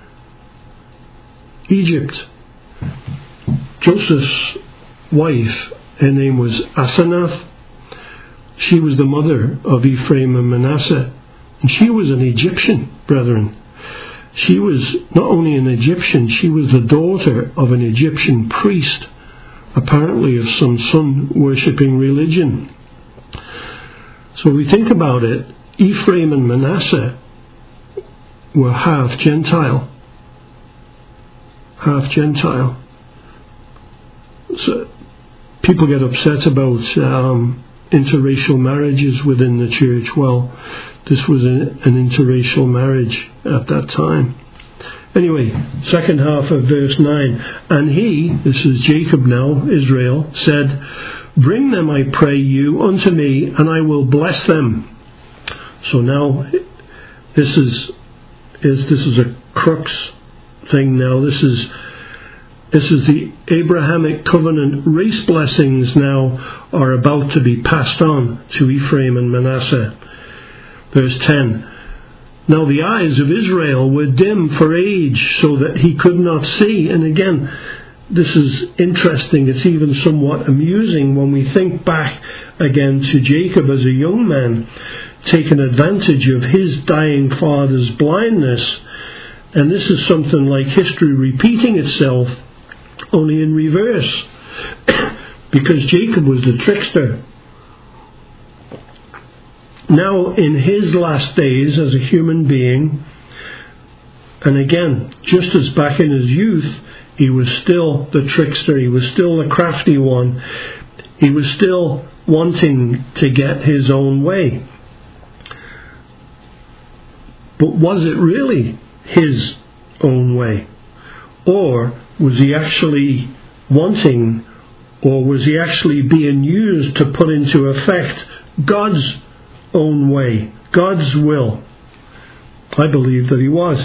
Egypt. Joseph's wife, her name was Asenath. She was the mother of Ephraim and Manasseh. And she was an Egyptian, brethren. She was not only an Egyptian, she was the daughter of an Egyptian priest, apparently of some sun-worshipping religion. So we think about it, Ephraim and Manasseh were half Gentile. Half Gentile. So people get upset about interracial marriages within the church. Well, this was an interracial marriage at that time. Anyway, second half of verse 9. And he, this is Jacob now, Israel, said, "Bring them, I pray you, unto me, and I will bless them." So now, this is a crux thing now. This is the Abrahamic covenant race blessings now are about to be passed on to Ephraim and Manasseh. Verse 10. Now the eyes of Israel were dim for age, so that he could not see. And again, this is interesting. It's even somewhat amusing when we think back again to Jacob as a young man, taking advantage of his dying father's blindness. And this is something like history repeating itself, only in reverse, because Jacob was the trickster. Now in his last days as a human being, and again, just as back in his youth, he was still the trickster, he was still the crafty one, he was still wanting to get his own way. But was it really his own way? Or was he actually wanting, or was he actually being used to put into effect God's own way, God's will? I believe that he was.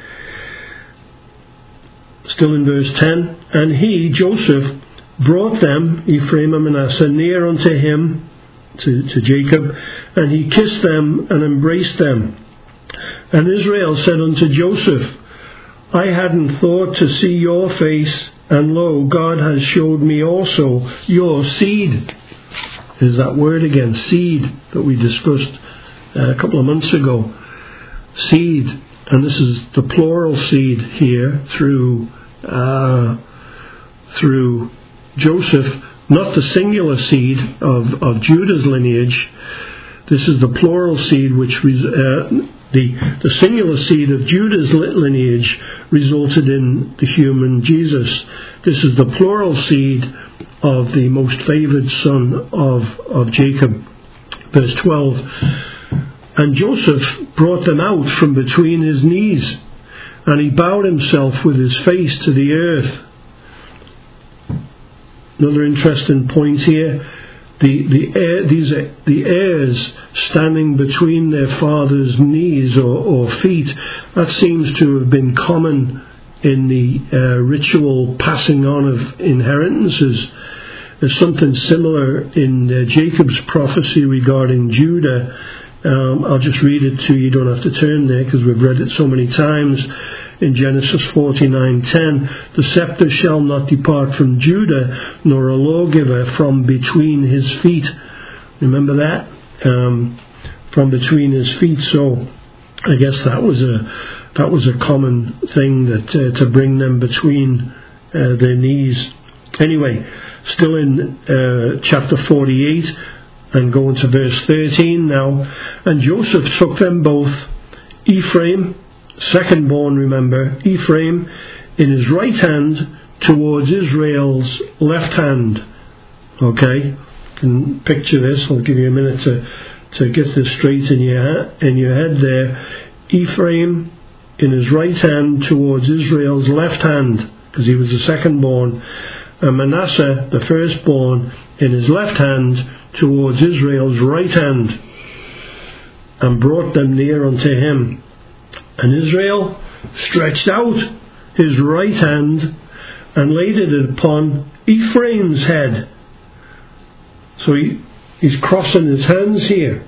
Still in verse 10, and he, Joseph, brought them, Ephraim and Manasseh, near unto him, to Jacob, and he kissed them and embraced them. And Israel said unto Joseph, I hadn't thought to see your face, and lo, God has showed me also your seed. There's that word again, seed, that we discussed a couple of months ago. Seed, and this is the plural seed here through Joseph, not the singular seed of Judah's lineage. This is the plural seed, which the singular seed of Judah's lineage resulted in the human Jesus. This is the plural seed of the most favoured son of Jacob. Verse 12. And Joseph brought them out from between his knees, and he bowed himself with his face to the earth. Another interesting point here. These are the heirs standing between their father's knees or feet. That seems to have been common in the ritual passing on of inheritances. There's something similar in Jacob's prophecy regarding Judah. I'll just read it to you. You don't have to turn there because we've read it so many times. In Genesis 49:10, the scepter shall not depart from Judah, nor a lawgiver from between his feet. Remember that? From between his feet. So I guess that was a common thing that to bring them between their knees. Anyway, still in chapter 48 and going to verse 13 now. And Joseph took them both, Ephraim, second born, remember, Ephraim, in his right hand towards Israel's left hand. Okay, you can picture this. I'll give you a minute to get this straight in your head there. Ephraim in his right hand towards Israel's left hand, because he was the second born, and Manasseh, the firstborn, in his left hand towards Israel's right hand, and brought them near unto him. And Israel stretched out his right hand and laid it upon Ephraim's head. So he's crossing his hands here.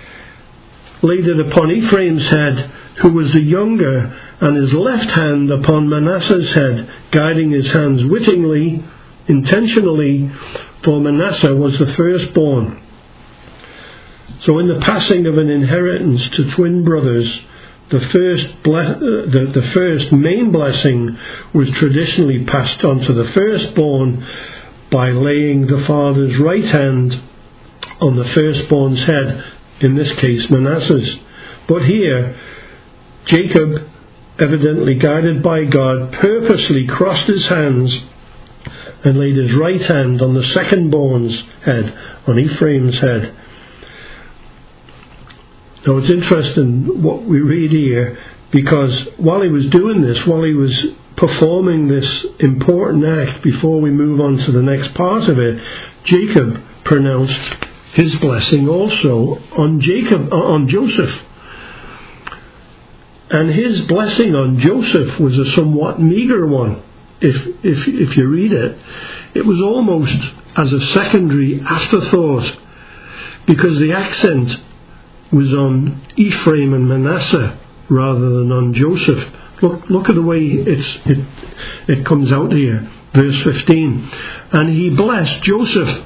Laid it upon Ephraim's head, who was the younger, and his left hand upon Manasseh's head, guiding his hands wittingly, intentionally, for Manasseh was the firstborn. So in the passing of an inheritance to twin brothers, the first main blessing was traditionally passed on to the firstborn by laying the father's right hand on the firstborn's head, in this case Manasseh's. But here, Jacob, evidently guided by God, purposely crossed his hands and laid his right hand on the secondborn's head, on Ephraim's head. Now it's interesting what we read here, because while he was doing this, while he was performing this important act, before we move on to the next part of it, Jacob pronounced his blessing also on Joseph. And his blessing on Joseph was a somewhat meager one. If you read it, it was almost as a secondary afterthought, because the accent was on Ephraim and Manasseh rather than on Joseph. Look at the way it comes out here. Verse 15. And he blessed Joseph.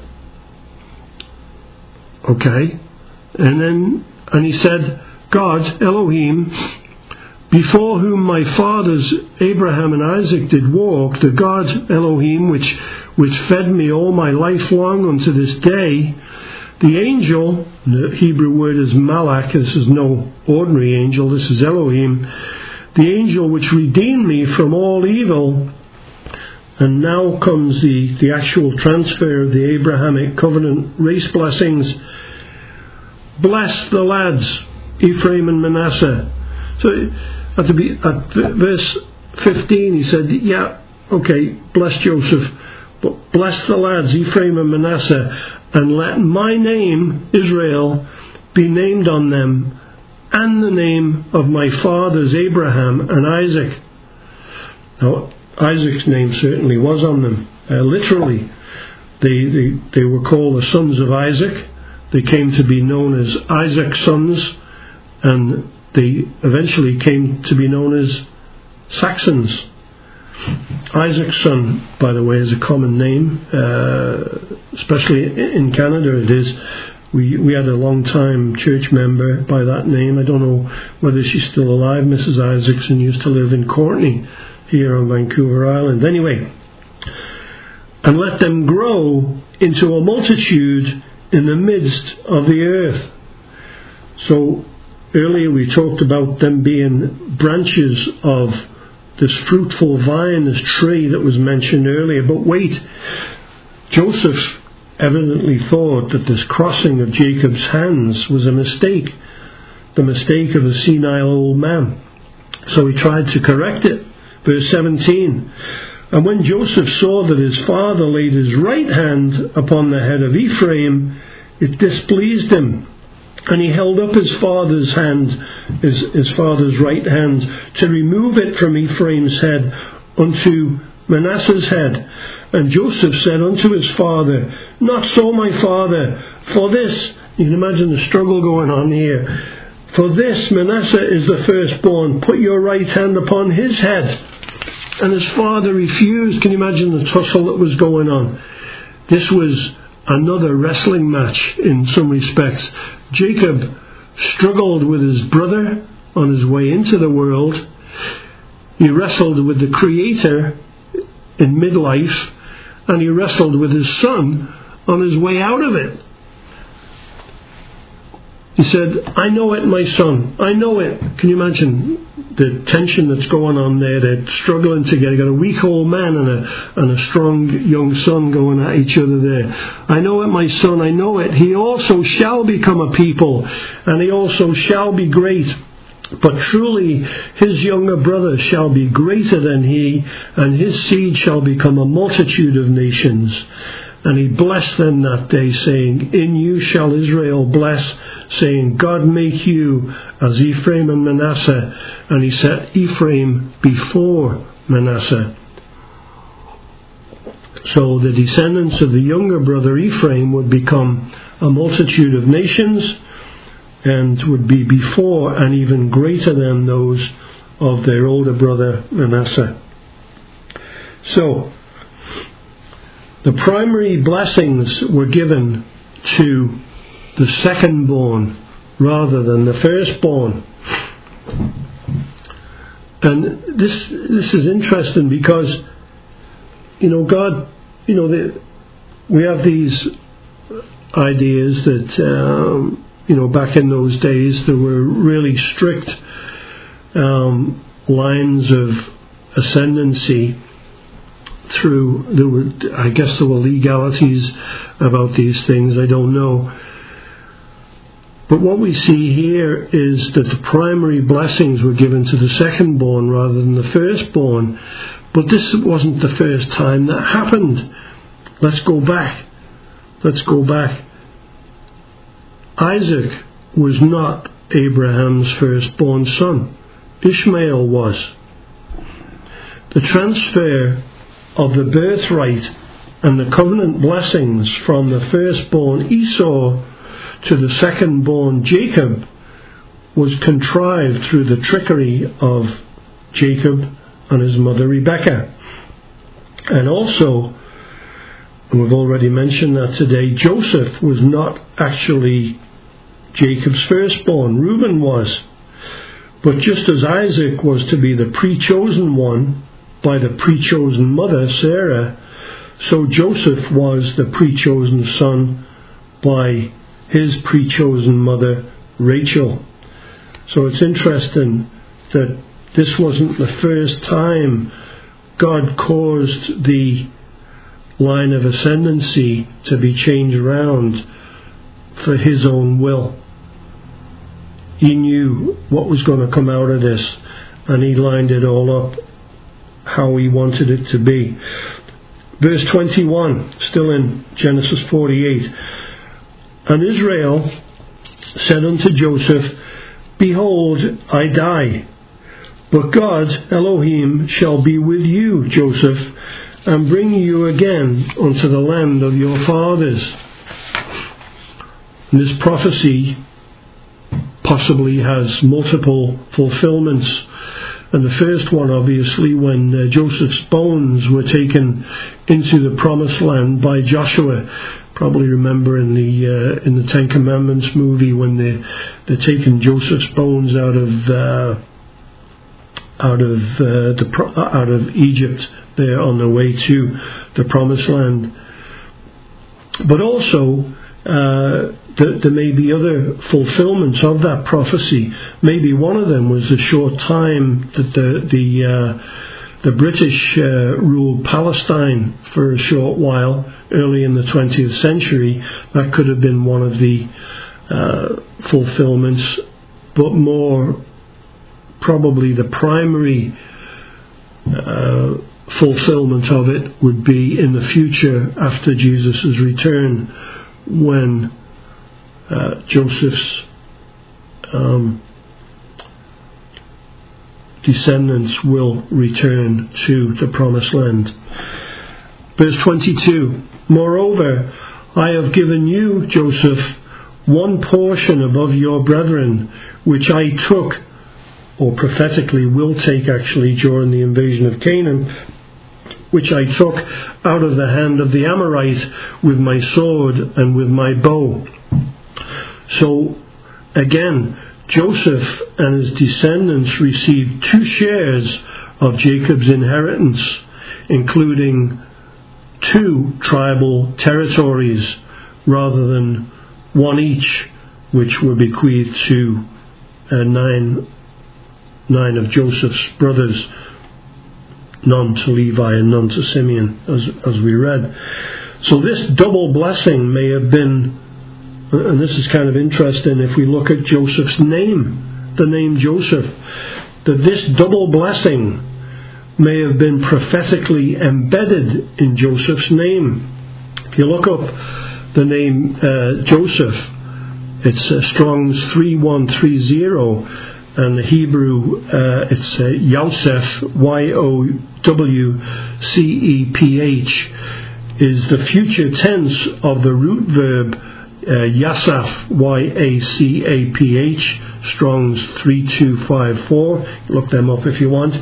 Okay. And he said, God, Elohim, before whom my fathers Abraham and Isaac did walk, the God Elohim which fed me all my life long unto this day, the angel, the Hebrew word is malach, this is no ordinary angel, this is Elohim, the angel which redeemed me from all evil. And now comes the actual transfer of the Abrahamic covenant race blessings. Bless the lads, Ephraim and Manasseh. So at verse 15 he said, yeah, okay, bless Joseph, but bless the lads, Ephraim and Manasseh, and let my name, Israel, be named on them, and the name of my fathers Abraham and Isaac. Now, Isaac's name certainly was on them. Literally, they were called the sons of Isaac. They came to be known as Isaac's sons, and they eventually came to be known as Saxons. Isaac's son, by the way, is a common name, especially in Canada it is. We had a long-time church member by that name. I don't know whether she's still alive, Mrs. Isaacson, used to live in Courtenay, here on Vancouver Island. Anyway, and let them grow into a multitude in the midst of the earth. So, earlier we talked about them being branches of this fruitful vine, this tree that was mentioned earlier. But wait, Joseph evidently thought that this crossing of Jacob's hands was a mistake, the mistake of a senile old man. So he tried to correct it. Verse 17, and when Joseph saw that his father laid his right hand upon the head of Ephraim, it displeased him. And he held up his father's hand, his father's right hand, to remove it from Ephraim's head unto Manasseh's head. And Joseph said unto his father, not so, my father, for this, you can imagine the struggle going on here, for this Manasseh is the firstborn, put your right hand upon his head. And his father refused. Can you imagine the tussle that was going on? This was another wrestling match in some respects. Jacob struggled with his brother on his way into the world. He wrestled with the Creator in midlife, and he wrestled with his son on his way out of it. He said, I know it, my son, I know it. Can you imagine the tension that's going on there? They're struggling together. You've got a weak old man and a strong young son going at each other there. I know it, my son, I know it. He also shall become a people, and he also shall be great. But truly his younger brother shall be greater than he, and his seed shall become a multitude of nations. And he blessed them that day, saying, in you shall Israel bless, saying, God make you as Ephraim and Manasseh. And he set Ephraim before Manasseh. So the descendants of the younger brother Ephraim would become a multitude of nations, and would be before and even greater than those of their older brother Manasseh. So, the primary blessings were given to the second-born rather than the firstborn. And this is interesting because, God, we have these ideas that, back in those days there were really strict lines of ascendancy through, there were legalities about these things, I don't know. But what we see here is that the primary blessings were given to the second-born rather than the firstborn. But this wasn't the first time that happened. Let's go back. Isaac was not Abraham's firstborn son. Ishmael was. The transfer of the birthright and the covenant blessings from the firstborn Esau to the secondborn Jacob was contrived through the trickery of Jacob and his mother Rebekah. And also, and we've already mentioned that today, Joseph was not actually Jacob's firstborn. Reuben was. But just as Isaac was to be the pre-chosen one by the pre-chosen mother, Sarah, so Joseph was the pre-chosen son by his pre-chosen mother, Rachel. So it's interesting that this wasn't the first time God caused the line of ascendancy to be changed around for his own will. He knew what was going to come out of this, and he lined it all up how he wanted it to be. Verse 21, still in Genesis 48. And Israel said unto Joseph, Behold, I die, but God, Elohim, shall be with you, Joseph, and bring you again unto the land of your fathers. And this prophecy possibly has multiple fulfillments. And the first one, obviously, when Joseph's bones were taken into the promised land by Joshua. Probably remember in the Ten Commandments movie when they're taking Joseph's bones out of Egypt. There on their way to the promised land. But also there may be other fulfillments of that prophecy. Maybe one of them was the short time that the British ruled Palestine for a short while early in the 20th century. That could have been one of the fulfillments, but more probably the primary fulfillment of it would be in the future after Jesus' return, when Joseph's descendants will return to the promised land. Verse 22, moreover, I have given you, Joseph, one portion above your brethren, which I took, or prophetically will take actually during the invasion of Canaan, which I took out of the hand of the Amorite with my sword and with my bow. So again, Joseph and his descendants received 2 shares of Jacob's inheritance, including 2 tribal territories rather than 1 each, which were bequeathed to 9 of Joseph's brothers, none to Levi and none to Simeon, as we read. So this double blessing may have been, and this is kind of interesting if we look at Joseph's name, the name Joseph, that this double blessing may have been prophetically embedded in Joseph's name. If you look up the name Joseph, it's Strong's 3130, and the Hebrew, it's Yosef, Y-O-W-C-E-P-H, is the future tense of the root verb Yasaph, Y-A-C-A-P-H, Strong's 3254. Look them up if you want.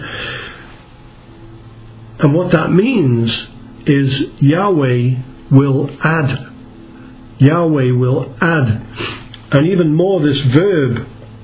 And what that means is Yahweh will add. Yahweh will add. And even more, this verb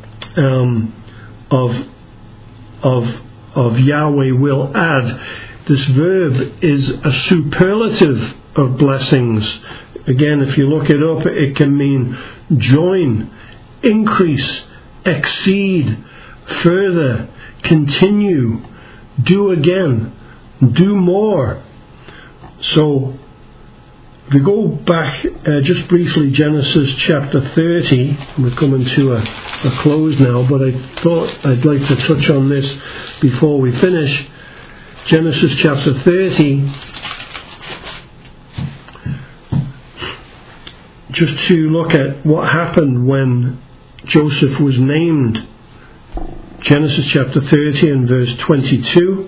of Yahweh will add, this verb is a superlative of blessings. Again, if you look it up, it can mean join, increase, exceed, further, continue, do again, do more. So if we go back just briefly, Genesis chapter 30, we're coming to a close now, but I thought I'd like to touch on this before we finish. Genesis chapter 30, just to look at what happened when Joseph was named. Genesis chapter 30 and verse 22.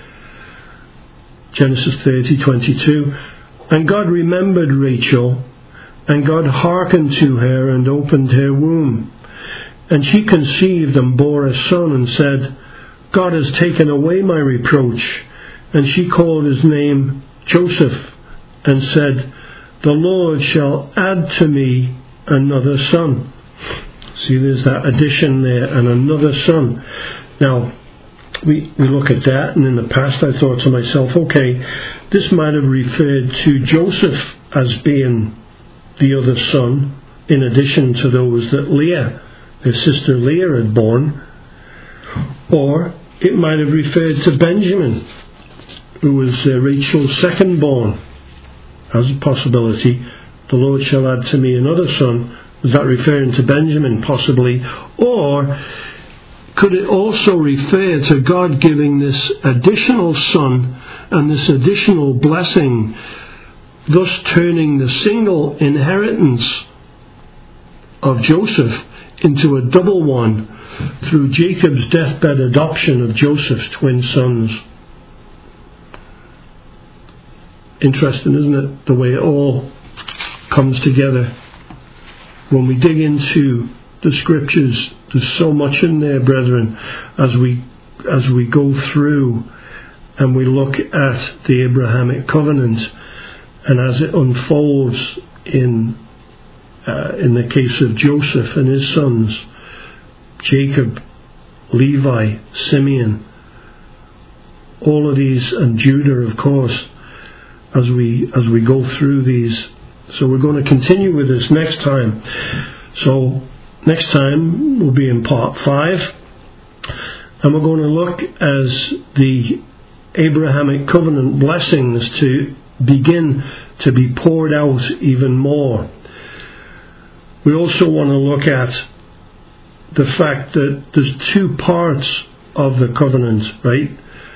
Genesis 30:22. And God remembered Rachel, and God hearkened to her and opened her womb. And she conceived and bore a son, and said, God has taken away my reproach. And she called his name Joseph, and said, the Lord shall add to me another son. See, there's that addition there, and another son. Now, we look at that, and in the past I thought to myself, okay, this might have referred to Joseph as being the other son, in addition to those that Leah, his sister Leah, had borne. Or it might have referred to Benjamin, who was Rachel's second born, as a possibility. The Lord shall add to me another son. Was that referring to Benjamin, possibly? Or could it also refer to God giving this additional son and this additional blessing, thus turning the single inheritance of Joseph into a double one through Jacob's deathbed adoption of Joseph's twin sons? Interesting, isn't it, the way it all comes together when we dig into the scriptures. There's so much in there, brethren, as we go through and we look at the Abrahamic covenant, and as it unfolds in the case of Joseph and his sons, Jacob, Levi, Simeon, all of these, and Judah, of course, as we go through these. So we're going to continue with this next time. So next time we'll be in part 5, and we're going to look as the Abrahamic covenant blessings to begin to be poured out even more. We also want to look at the fact that there's 2 parts of the covenant, right?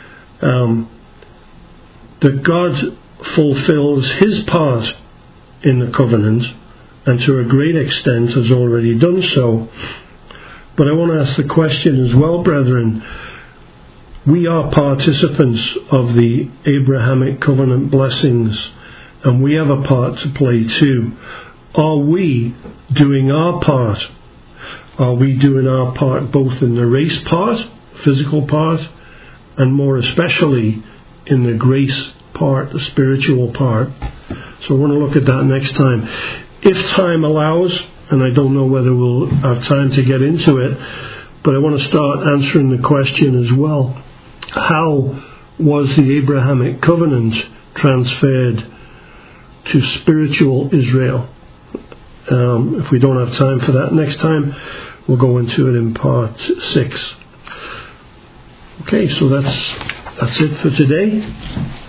That God fulfills his part in the covenant, and to a great extent has already done so. But I want to ask the question as well, brethren. We are participants of the Abrahamic covenant blessings, and we have a part to play too. Are we doing our part? Are we doing our part both in the race part, physical part, and more especially in the grace part, the spiritual part? So I want to look at that next time. If time allows, and I don't know whether we'll have time to get into it, but I want to start answering the question as well. How was the Abrahamic covenant transferred to spiritual Israel? If we don't have time for that next time, we'll go into it in part 6. Okay, so that's it for today.